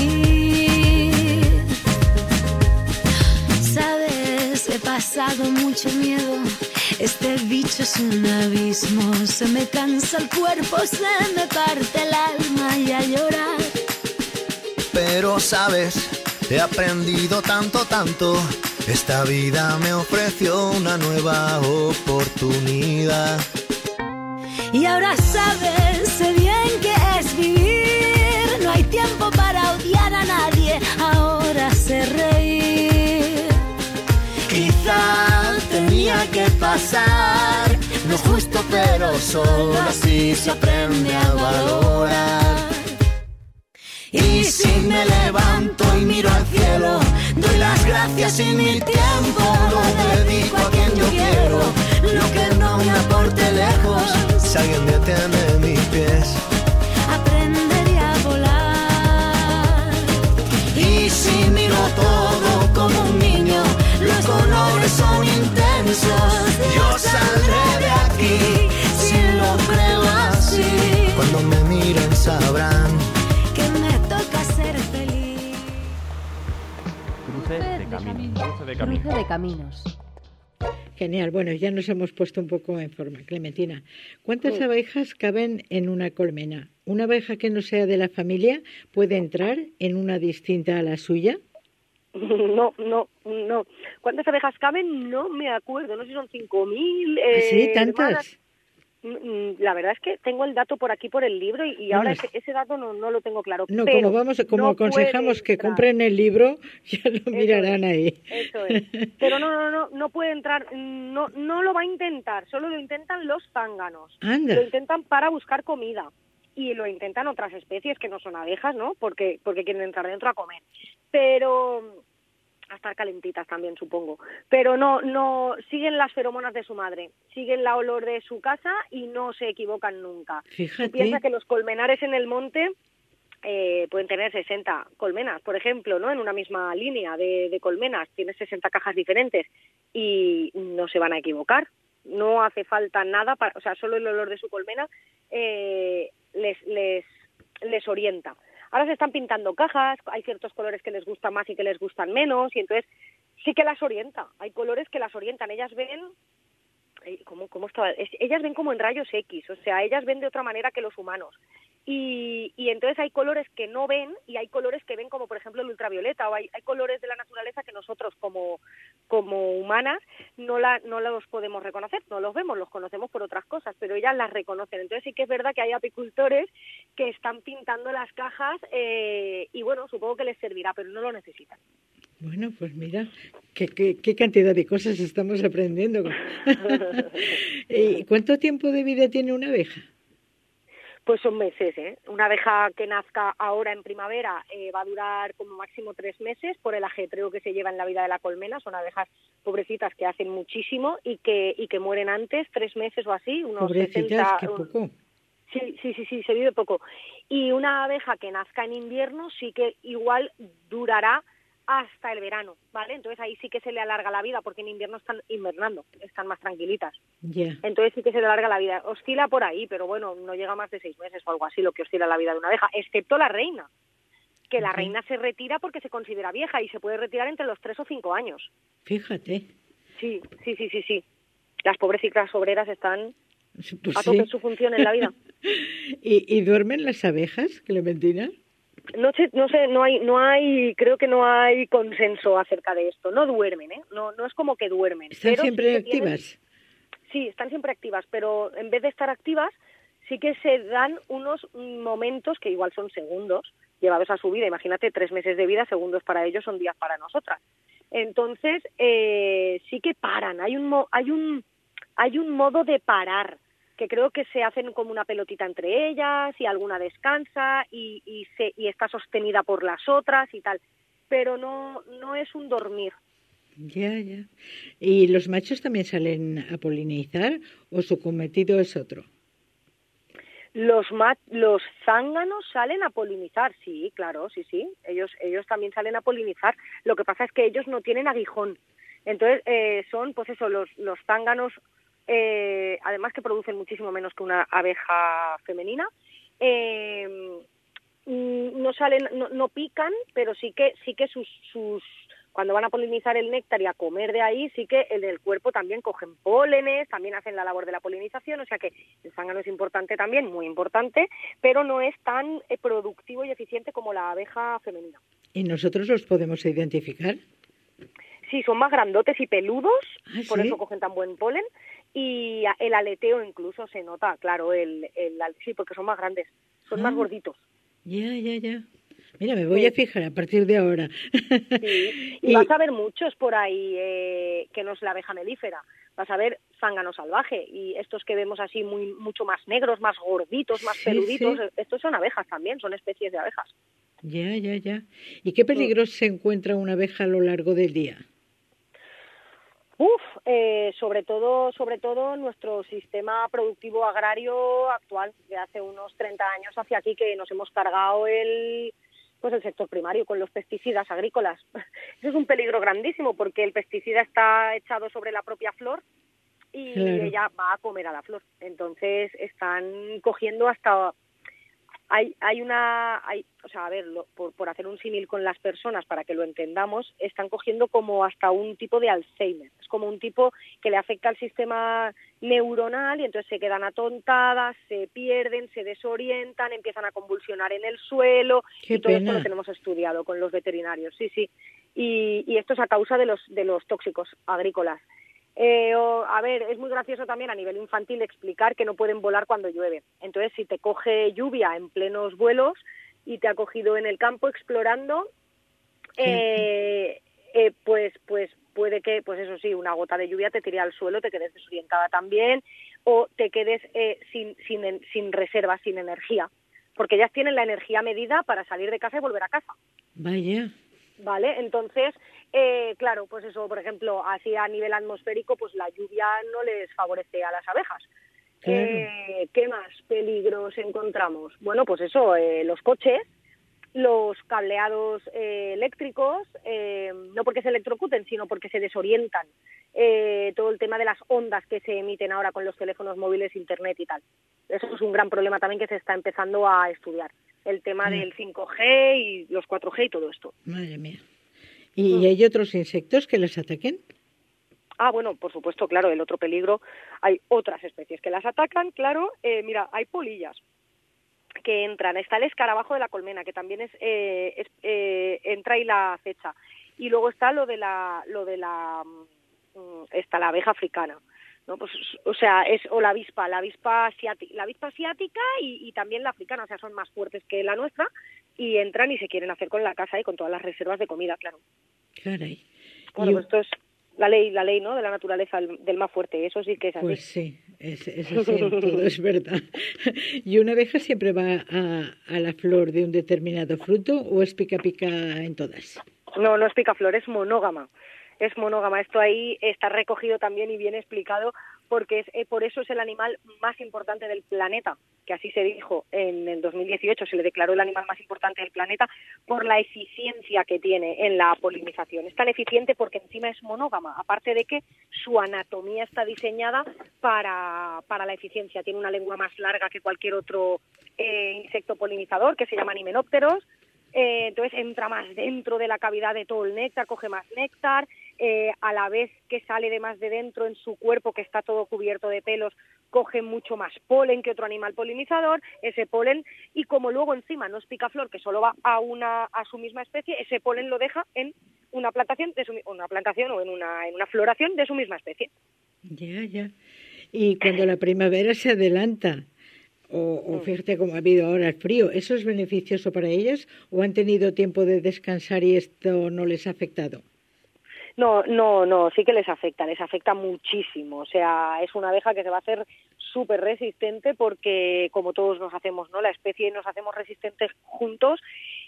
Sabes, he pasado mucho miedo. Este bicho es un abismo. Se me cansa el cuerpo, se me parte el alma y a llorar. Pero sabes, he aprendido tanto, tanto. Esta vida me ofreció una nueva oportunidad. Y ahora sabes, sé bien que es vivir. No hay tiempo para odiar a nadie. Ahora sé reír. Quizá tenía que pasar. No es justo, pero solo así se aprende a valorar. Y si me levanto y miro al cielo, doy las gracias y mi tiempo lo dedico a quien yo quiero. Lo que no me aporte lejos, si alguien detiene mis pies. Aprenderé a volar. Y si miro todo como un niño, los colores son intensos. Yo saldré de aquí si lo creo así. Cuando me miren sabrán Que me toca ser feliz. Cruce de caminos. Cruce de caminos. Cruce de caminos. Genial, bueno, ya nos hemos puesto un poco en forma. Clementina, ¿cuántas Sí. abejas caben en una colmena? ¿Una abeja que no sea de la familia puede entrar en una distinta a la suya? No, no, no. ¿Cuántas abejas caben? No me acuerdo. No sé si son cinco mil. Eh, ¿Sí? ¿Tantas? hermanas. Mm, La verdad es que tengo el dato por aquí por el libro y, y ahora Bueno, ese, ese dato no, no lo tengo claro. No, pero como vamos, como no aconsejamos puede que entrar. compren el libro, ya lo mirarán es, ahí. Eso es. Pero no, no, no, no puede entrar, no, no lo va a intentar, solo lo intentan los zánganos. Anda. Lo intentan para buscar comida y lo intentan otras especies que no son abejas, ¿no? Porque, porque quieren entrar dentro a comer. Pero a estar calentitas también, supongo. Pero no, no, siguen las feromonas de su madre, siguen la olor de su casa y no se equivocan nunca. Fíjate. Tú piensas que los colmenares en el monte eh, pueden tener sesenta colmenas, por ejemplo, ¿no? En una misma línea de, de colmenas, tienes sesenta cajas diferentes y no se van a equivocar. No hace falta nada, para, o sea, solo el olor de su colmena eh, les, les, les orienta. Ahora se están pintando cajas, hay ciertos colores que les gustan más y que les gustan menos, y entonces sí que las orienta. Hay colores que las orientan. Ellas ven, ¿cómo, cómo estaba? Ellas ven como en rayos X, o sea, ellas ven de otra manera que los humanos. Y, y entonces hay colores que no ven y hay colores que ven como, por ejemplo, el ultravioleta, o hay, hay colores de la naturaleza que nosotros como, como humanas no, la, no los podemos reconocer, no los vemos, los conocemos por otras cosas, pero ellas las reconocen. Entonces sí que es verdad que hay apicultores que están pintando las cajas eh, y bueno, supongo que les servirá, pero no lo necesitan. Bueno, pues mira, qué, qué, qué cantidad de cosas estamos aprendiendo. ¿Y cuánto tiempo de vida tiene una abeja? Pues son meses, ¿eh? Una abeja que nazca ahora en primavera eh, va a durar como máximo tres meses por el ajetreo que se lleva en la vida de la colmena. Son abejas pobrecitas que hacen muchísimo y que y que mueren antes, tres meses o así, unos pobrecitas, sesenta, qué poco. Sí, sí, sí, sí, se vive poco. Y una abeja que nazca en invierno sí que igual durará hasta el verano, ¿vale? Entonces ahí sí que se le alarga la vida, porque en invierno están invernando, están más tranquilitas. Yeah. Entonces sí que se le alarga la vida. Oscila por ahí, pero bueno, no llega más de seis meses o algo así lo que oscila la vida de una abeja, excepto la reina, que la Okay. reina se retira porque se considera vieja y se puede retirar entre los tres o cinco años. Fíjate. Sí, sí, sí, sí, sí. Las pobrecitas obreras están Pues a tope sí. en su función en la vida. ¿Y, ¿Y duermen las abejas, Clementina? No sé, no sé, no hay, no hay, creo que no hay consenso acerca de esto. No duermen, ¿eh? No, no es como que duermen. ¿Están pero siempre sí que tienen- activas? Sí, están siempre activas, pero en vez de estar activas, sí que se dan unos momentos que igual son segundos llevados a su vida. Imagínate, tres meses de vida, segundos para ellos son días para nosotras. Entonces, eh, sí que paran. Hay un, mo- hay un, hay un modo de parar, que creo que se hacen como una pelotita entre ellas y alguna descansa y, y, se, y está sostenida por las otras y tal. Pero no, no es un dormir. Ya, ya. ¿Y los machos también salen a polinizar o su cometido es otro? Los ma- los zánganos salen a polinizar, sí, claro, sí, sí. Ellos ellos también salen a polinizar. Lo que pasa es que ellos no tienen aguijón. Entonces eh, son, pues eso, los los zánganos, eh, además que producen muchísimo menos que una abeja femenina. Eh, no salen, no, no pican, pero sí que sí que sus sus cuando van a polinizar el néctar y a comer de ahí, sí que en el cuerpo también cogen pólenes, también hacen la labor de la polinización, o sea que el zángano es importante también, muy importante, pero no es tan eh, productivo y eficiente como la abeja femenina. ¿Y nosotros los podemos identificar? Sí, son más grandotes y peludos, ¿Ah, por sí? eso cogen tan buen polen, y el aleteo incluso se nota, claro, el, el sí, porque son más grandes, son Ah. más gorditos. Ya, ya, ya. Mira, me voy Sí. a fijar a partir de ahora. Sí, y, Y- vas a ver muchos por ahí eh, que no es la abeja melífera. Vas a ver zángano salvaje y estos que vemos así muy mucho más negros, más gorditos, más Sí, peluditos, sí. estos son abejas también, son especies de abejas. Ya, ya, ya. ¿Y qué peligros se encuentra una abeja a lo largo del día? Uf, eh, sobre todo, sobre todo nuestro sistema productivo agrario actual, de hace unos treinta años hacia aquí, que nos hemos cargado el pues el sector primario con los pesticidas agrícolas. Eso es un peligro grandísimo porque el pesticida está echado sobre la propia flor y Claro. ella va a comer a la flor. Entonces están cogiendo hasta hay hay una hay o sea a ver lo, por, por hacer un símil con las personas para que lo entendamos, están cogiendo como hasta un tipo de Alzheimer, es como un tipo que le afecta al sistema neuronal y entonces se quedan atontadas, se pierden, se desorientan, empiezan a convulsionar en el suelo. Qué y todo esto pena. lo tenemos estudiado con los veterinarios, sí, sí, y, y esto es a causa de los de los tóxicos agrícolas. Eh, o, a ver, es muy gracioso también a nivel infantil explicar que no pueden volar cuando llueve. Entonces, si te coge lluvia en plenos vuelos y te ha cogido en el campo explorando, eh, eh, pues pues puede que, pues eso sí, una gota de lluvia te tire al suelo, te quedes desorientada también, o te quedes eh, sin, sin, sin reservas, sin energía, porque ellas tienen la energía medida para salir de casa y volver a casa. Vaya. Vale, entonces, eh, claro, pues eso, por ejemplo, así a nivel atmosférico, pues la lluvia no les favorece a las abejas. Claro. Eh, ¿Qué más peligros encontramos? Bueno, pues eso, eh, los coches, los cableados eh, eléctricos, eh, no porque se electrocuten, sino porque se desorientan. Eh, todo el tema de las ondas que se emiten ahora con los teléfonos móviles, internet y tal. Eso es un gran problema también que se está empezando a estudiar. El tema mm. del cinco G y los cuatro G y todo esto. Madre mía. ¿Y mm. hay otros insectos que las ataquen? Ah, bueno, por supuesto, claro, el otro peligro. Hay otras especies que las atacan, claro. Eh, mira, hay polillas que entran. Está el escarabajo de la colmena, que también es, eh, es eh, entra y la acecha. Y luego está lo de la, lo de la, está la abeja africana, ¿no? Pues, o sea, es o la avispa, la avispa asiática, la avispa asiática y, y también la africana, o sea, son más fuertes que la nuestra y entran y se quieren hacer con la casa y con todas las reservas de comida, claro. Caray. Bueno, pues esto es la ley, la ley, ¿no? De la naturaleza, el, del más fuerte, eso sí que es así. Pues sí, es, es así en todo, es verdad. ¿Y una abeja siempre va a, a la flor de un determinado fruto o es pica pica en todas? No, no es picaflor, es monógama. Es monógama. Esto ahí está recogido también y bien explicado porque es, eh, por eso es el animal más importante del planeta, que así se dijo en el dos mil dieciocho, se le declaró el animal más importante del planeta por la eficiencia que tiene en la polinización. Es tan eficiente porque encima es monógama, aparte de que su anatomía está diseñada para, para la eficiencia. Tiene una lengua más larga que cualquier otro eh, insecto polinizador, que se llaman himenópteros. Eh, entonces entra más dentro de la cavidad de todo el néctar, coge más néctar, eh, a la vez que sale de más de dentro en su cuerpo, que está todo cubierto de pelos, coge mucho más polen que otro animal polinizador, ese polen, y como luego encima no es picaflor, que solo va a una a su misma especie, ese polen lo deja en una plantación, de su, una plantación o en una, en una floración de su misma especie. Ya, ya. Y cuando la primavera se adelanta, O, o fíjate cómo ha habido ahora el frío, ¿eso es beneficioso para ellas o han tenido tiempo de descansar y esto no les ha afectado? No, no, no, sí que les afecta, les afecta muchísimo. O sea, es una abeja que se va a hacer súper resistente porque, como todos nos hacemos, ¿no? La especie nos hacemos resistentes juntos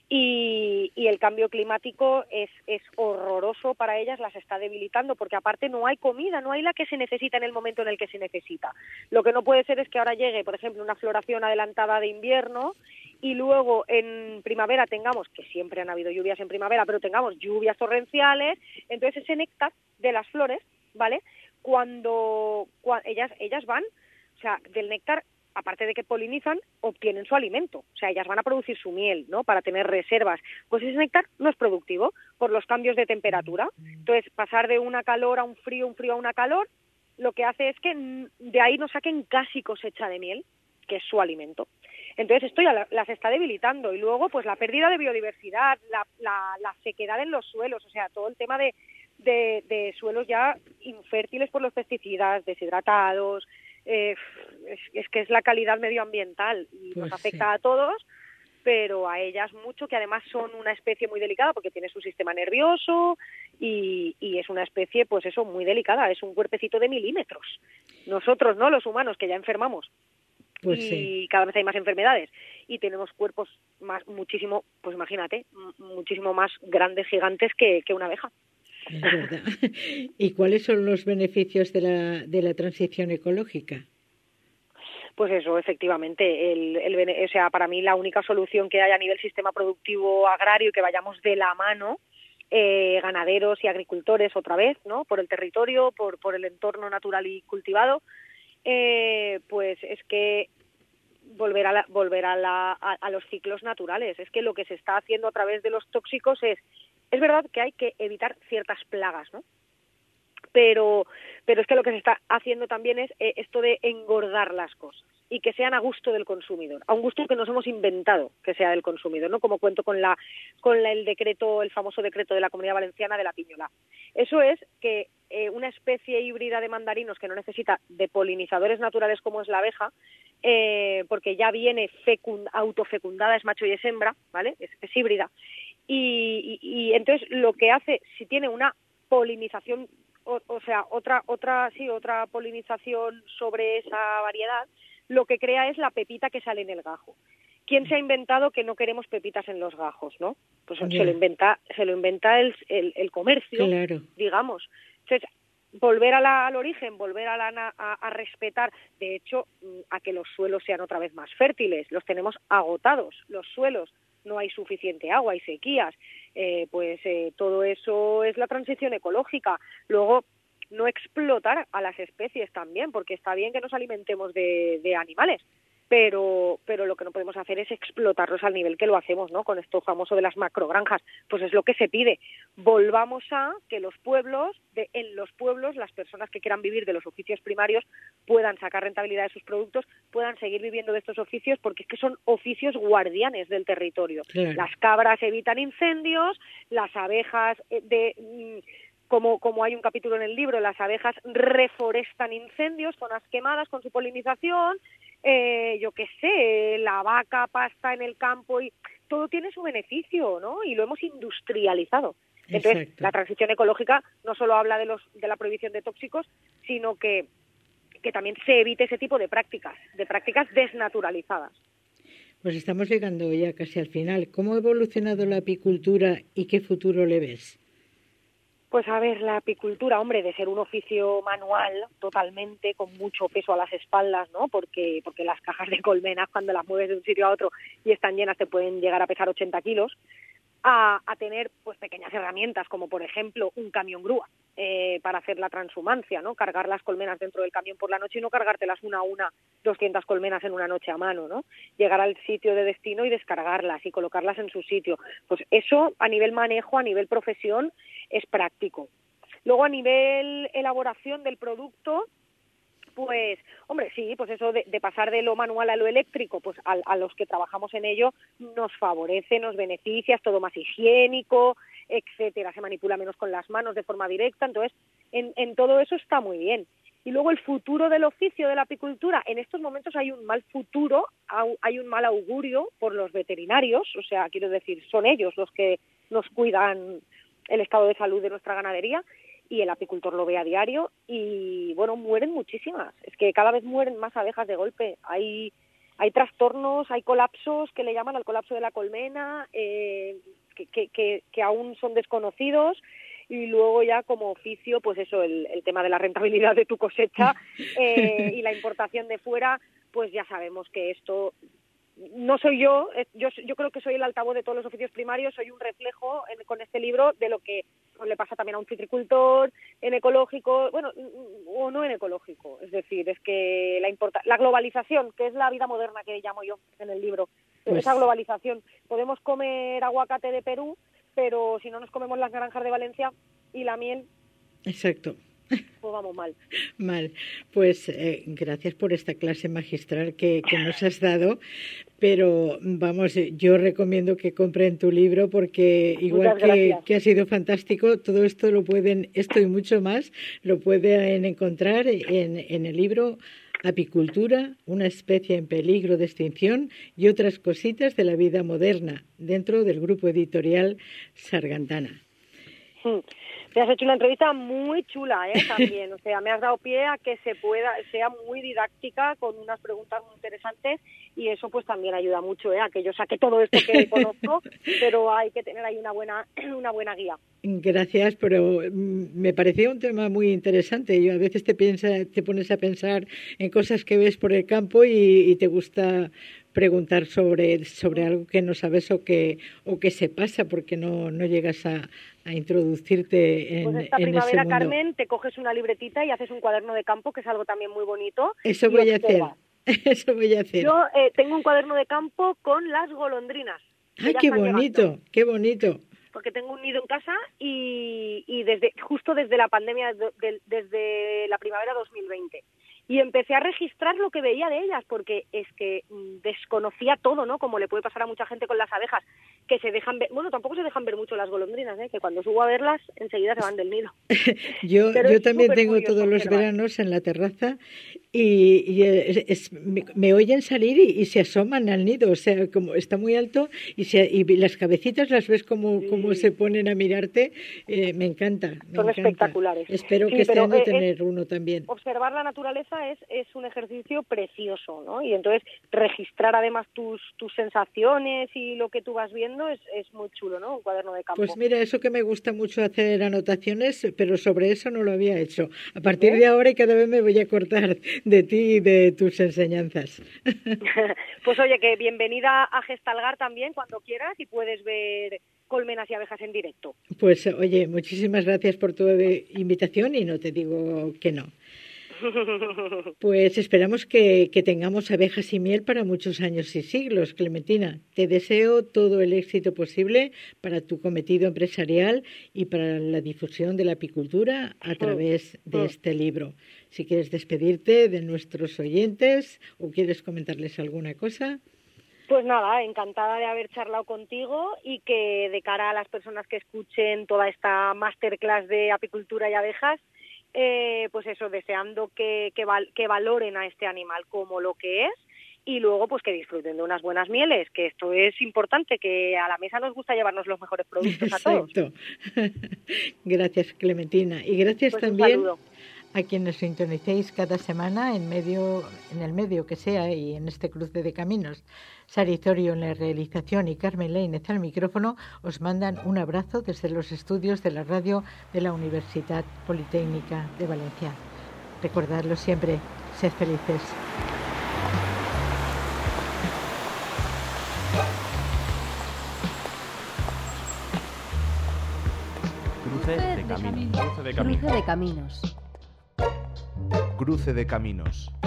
y, y el cambio climático es, es horroroso para ellas, las está debilitando porque aparte no hay comida, no hay la que se necesita en el momento en el que se necesita. Lo que no puede ser es que ahora llegue, por ejemplo, una floración adelantada de invierno y luego en primavera tengamos, que siempre han habido lluvias en primavera, pero tengamos lluvias torrenciales, entonces ese néctar de las flores, ¿vale? Cuando, cuando ellas, ellas van, o sea, del néctar, aparte de que polinizan, obtienen su alimento. O sea, ellas van a producir su miel, ¿no?, para tener reservas. Pues ese néctar no es productivo por los cambios de temperatura. Entonces, pasar de una calor a un frío, un frío a una calor, lo que hace es que de ahí no saquen casi cosecha de miel, que es su alimento. Entonces, esto ya las está debilitando. Y luego, pues la pérdida de biodiversidad, la, la, la sequedad en los suelos, o sea, todo el tema de, de, de suelos ya infértiles por los pesticidas, deshidratados. Eh, es, es que es la calidad medioambiental y pues nos afecta sí. a todos, pero a ellas mucho, que además son una especie muy delicada porque tiene su sistema nervioso y, y es una especie, pues eso, muy delicada, es un cuerpecito de milímetros. Nosotros, ¿no?, los humanos, que ya enfermamos pues y sí. cada vez hay más enfermedades y tenemos cuerpos más, muchísimo, pues imagínate, muchísimo más grandes, gigantes que, que una abeja. Es verdad. ¿Y cuáles son los beneficios de la, de la transición ecológica? Pues eso, efectivamente. El, el, o sea, para mí la única solución que hay a nivel sistema productivo agrario, que vayamos de la mano, eh, ganaderos y agricultores otra vez, ¿no?, por el territorio, por, por el entorno natural y cultivado, eh, pues es que volver a la, volver a, la, a, a los ciclos naturales. Es que lo que se está haciendo a través de los tóxicos es Es verdad que hay que evitar ciertas plagas, ¿no? Pero, pero es que lo que se está haciendo también es eh, esto de engordar las cosas y que sean a gusto del consumidor, a un gusto que nos hemos inventado que sea del consumidor, ¿no? Como cuento con la con la, el decreto, el famoso decreto de la Comunidad Valenciana de la piñola. Eso es que eh, una especie híbrida de mandarinos que no necesita de polinizadores naturales como es la abeja, eh, porque ya viene fecund, autofecundada, es macho y es hembra, ¿vale? Es, es híbrida. Y, y, y entonces lo que hace, si tiene una polinización, o, o sea, otra otra sí, otra polinización sobre esa variedad, lo que crea es la pepita que sale en el gajo. ¿Quién se ha inventado que no queremos pepitas en los gajos, no? Pues yeah. se lo inventa, se lo inventa el, el, el comercio, claro. digamos. Entonces, volver a la, al origen, volver a, la, a, a respetar, de hecho, a que los suelos sean otra vez más fértiles. Los tenemos agotados, los suelos. no hay suficiente agua, hay sequías. Eh, pues eh, todo eso es la transición ecológica. Luego, no explotar a las especies también, porque está bien que nos alimentemos de, de animales, pero pero lo que no podemos hacer es explotarlos al nivel que lo hacemos, ¿no? Con esto famoso de las macrogranjas, pues es lo que se pide. Volvamos a que los pueblos, de, en los pueblos, las personas que quieran vivir de los oficios primarios puedan sacar rentabilidad de sus productos, puedan seguir viviendo de estos oficios, porque es que son oficios guardianes del territorio. Claro. Las cabras evitan incendios, las abejas de... Como, como hay un capítulo en el libro, las abejas reforestan incendios, zonas quemadas con su polinización, eh, yo qué sé, la vaca pasta en el campo y todo tiene su beneficio, ¿no? Y lo hemos industrializado. Entonces, exacto, la transición ecológica no solo habla de los de la prohibición de tóxicos, sino que, que también se evite ese tipo de prácticas, de prácticas desnaturalizadas. Pues estamos llegando ya casi al final. ¿Cómo ha evolucionado la apicultura y qué futuro le ves? Pues a ver, la apicultura, hombre, de ser un oficio manual totalmente, con mucho peso a las espaldas, ¿no? Porque porque las cajas de colmenas, cuando las mueves de un sitio a otro y están llenas, te pueden llegar a pesar ochenta kilos, a, a tener pues pequeñas herramientas, como por ejemplo un camión grúa, eh, para hacer la transhumancia, ¿no? Cargar las colmenas dentro del camión por la noche y no cargártelas una a una, doscientas colmenas en una noche a mano, ¿no? Llegar al sitio de destino y descargarlas y colocarlas en su sitio. Pues eso, a nivel manejo, a nivel profesión, es práctico. Luego, a nivel elaboración del producto, pues, hombre, sí, pues eso de, de pasar de lo manual a lo eléctrico, pues a, a los que trabajamos en ello nos favorece, nos beneficia, es todo más higiénico, etcétera, se manipula menos con las manos de forma directa, entonces en, en todo eso está muy bien. Y luego el futuro del oficio de la apicultura, en estos momentos hay un mal futuro, hay un mal augurio por los veterinarios, o sea, quiero decir, son ellos los que nos cuidan el estado de salud de nuestra ganadería, y el apicultor lo ve a diario y, bueno, mueren muchísimas. Es que cada vez mueren más abejas de golpe. Hay hay trastornos, hay colapsos que le llaman al colapso de la colmena, eh, que, que, que, que aún son desconocidos. Y luego ya como oficio, pues eso, el, el tema de la rentabilidad de tu cosecha eh, y la importación de fuera, pues ya sabemos que esto... No soy yo, yo, yo creo que soy el altavoz de todos los oficios primarios, soy un reflejo en, con este libro de lo que pues, le pasa también a un citricultor, en ecológico, bueno, o no en ecológico. Es decir, es que la importa, la globalización, que es la vida moderna que llamo yo en el libro, pues... esa globalización. Podemos comer aguacate de Perú, pero si no nos comemos las naranjas de Valencia y la miel... Exacto. Pues vamos mal. Mal. Pues eh, gracias por esta clase magistral que, que nos has dado, pero vamos, yo recomiendo que compren tu libro porque igual que, que ha sido fantástico, todo esto lo pueden, esto y mucho más, lo pueden encontrar en, en el libro Apicultura, una especie en peligro de extinción y otras cositas de la vida moderna, dentro del grupo editorial Sargantana. Sí. Te has hecho una entrevista muy chula, ¿eh? También, o sea, me has dado pie a que se pueda, sea muy didáctica, con unas preguntas muy interesantes, y eso pues también ayuda mucho, ¿eh? A que yo saque todo esto que conozco, pero hay que tener ahí una buena, una buena guía. Gracias, pero me parecía un tema muy interesante. Yo a veces te piensa, te pones a pensar en cosas que ves por el campo y, y te gusta preguntar sobre sobre algo que no sabes o que o que se pasa porque no no llegas a, a introducirte en, pues esta en ese primavera, mundo. Carmen, te coges una libretita y haces un cuaderno de campo, que es algo también muy bonito. Eso voy a hacer. Eso voy a hacer. Yo eh, tengo un cuaderno de campo con las golondrinas. ¡Ay, qué bonito! Llegando. ¡Qué bonito! Porque tengo un nido en casa y, y desde justo desde la pandemia, de, de, desde la primavera dos mil veinte. Y empecé a registrar lo que veía de ellas, porque es que desconocía todo, ¿no? Como le puede pasar a mucha gente con las abejas, que se dejan ver, bueno, tampoco se dejan ver mucho las golondrinas, ¿eh? Que cuando subo a verlas, enseguida se van del nido. yo yo también tengo todos los veranos en la terraza y, y es, es, me, me oyen salir y, y se asoman al nido, o sea, como está muy alto y, se, y las cabecitas las ves como, sí. como se ponen a mirarte, eh, me encanta. Me Son encanta. espectaculares. Espero sí, que este año eh, tener uno también. Observar la naturaleza Es, es un ejercicio precioso, ¿no? Y entonces registrar además tus tus sensaciones y lo que tú vas viendo es, es muy chulo, ¿no? Un cuaderno de campo. Pues mira, eso que me gusta mucho hacer anotaciones, pero sobre eso no lo había hecho. A partir ¿Eh? de ahora y cada vez me voy a cortar de ti y de tus enseñanzas. Pues oye, que bienvenida a Gestalgar también cuando quieras y puedes ver colmenas y abejas en directo. Pues oye, muchísimas gracias por tu invitación y no te digo que no. Pues esperamos que, que tengamos abejas y miel para muchos años y siglos, Clementina. Te deseo todo el éxito posible para tu cometido empresarial y para la difusión de la apicultura a través de este libro. Si quieres despedirte de nuestros oyentes o quieres comentarles alguna cosa. Pues nada, encantada de haber charlado contigo y que de cara a las personas que escuchen toda esta masterclass de apicultura y abejas, Eh, pues eso, deseando que, que, val, que valoren a este animal como lo que es y luego pues que disfruten de unas buenas mieles, que esto es importante, que a la mesa nos gusta llevarnos los mejores productos a todos. Exacto. Gracias, Clementina. Y gracias pues también a quienes sintonicéis cada semana en medio, en el medio que sea y en este cruce de caminos. Sari Zorio en la realización y Carmen Lainez al micrófono os mandan un abrazo desde los estudios de la radio de la Universidad Politécnica de Valencia. Recordadlo siempre, sed felices. Cruce de caminos. Cruce de caminos. Cruce de caminos. Cruce de caminos.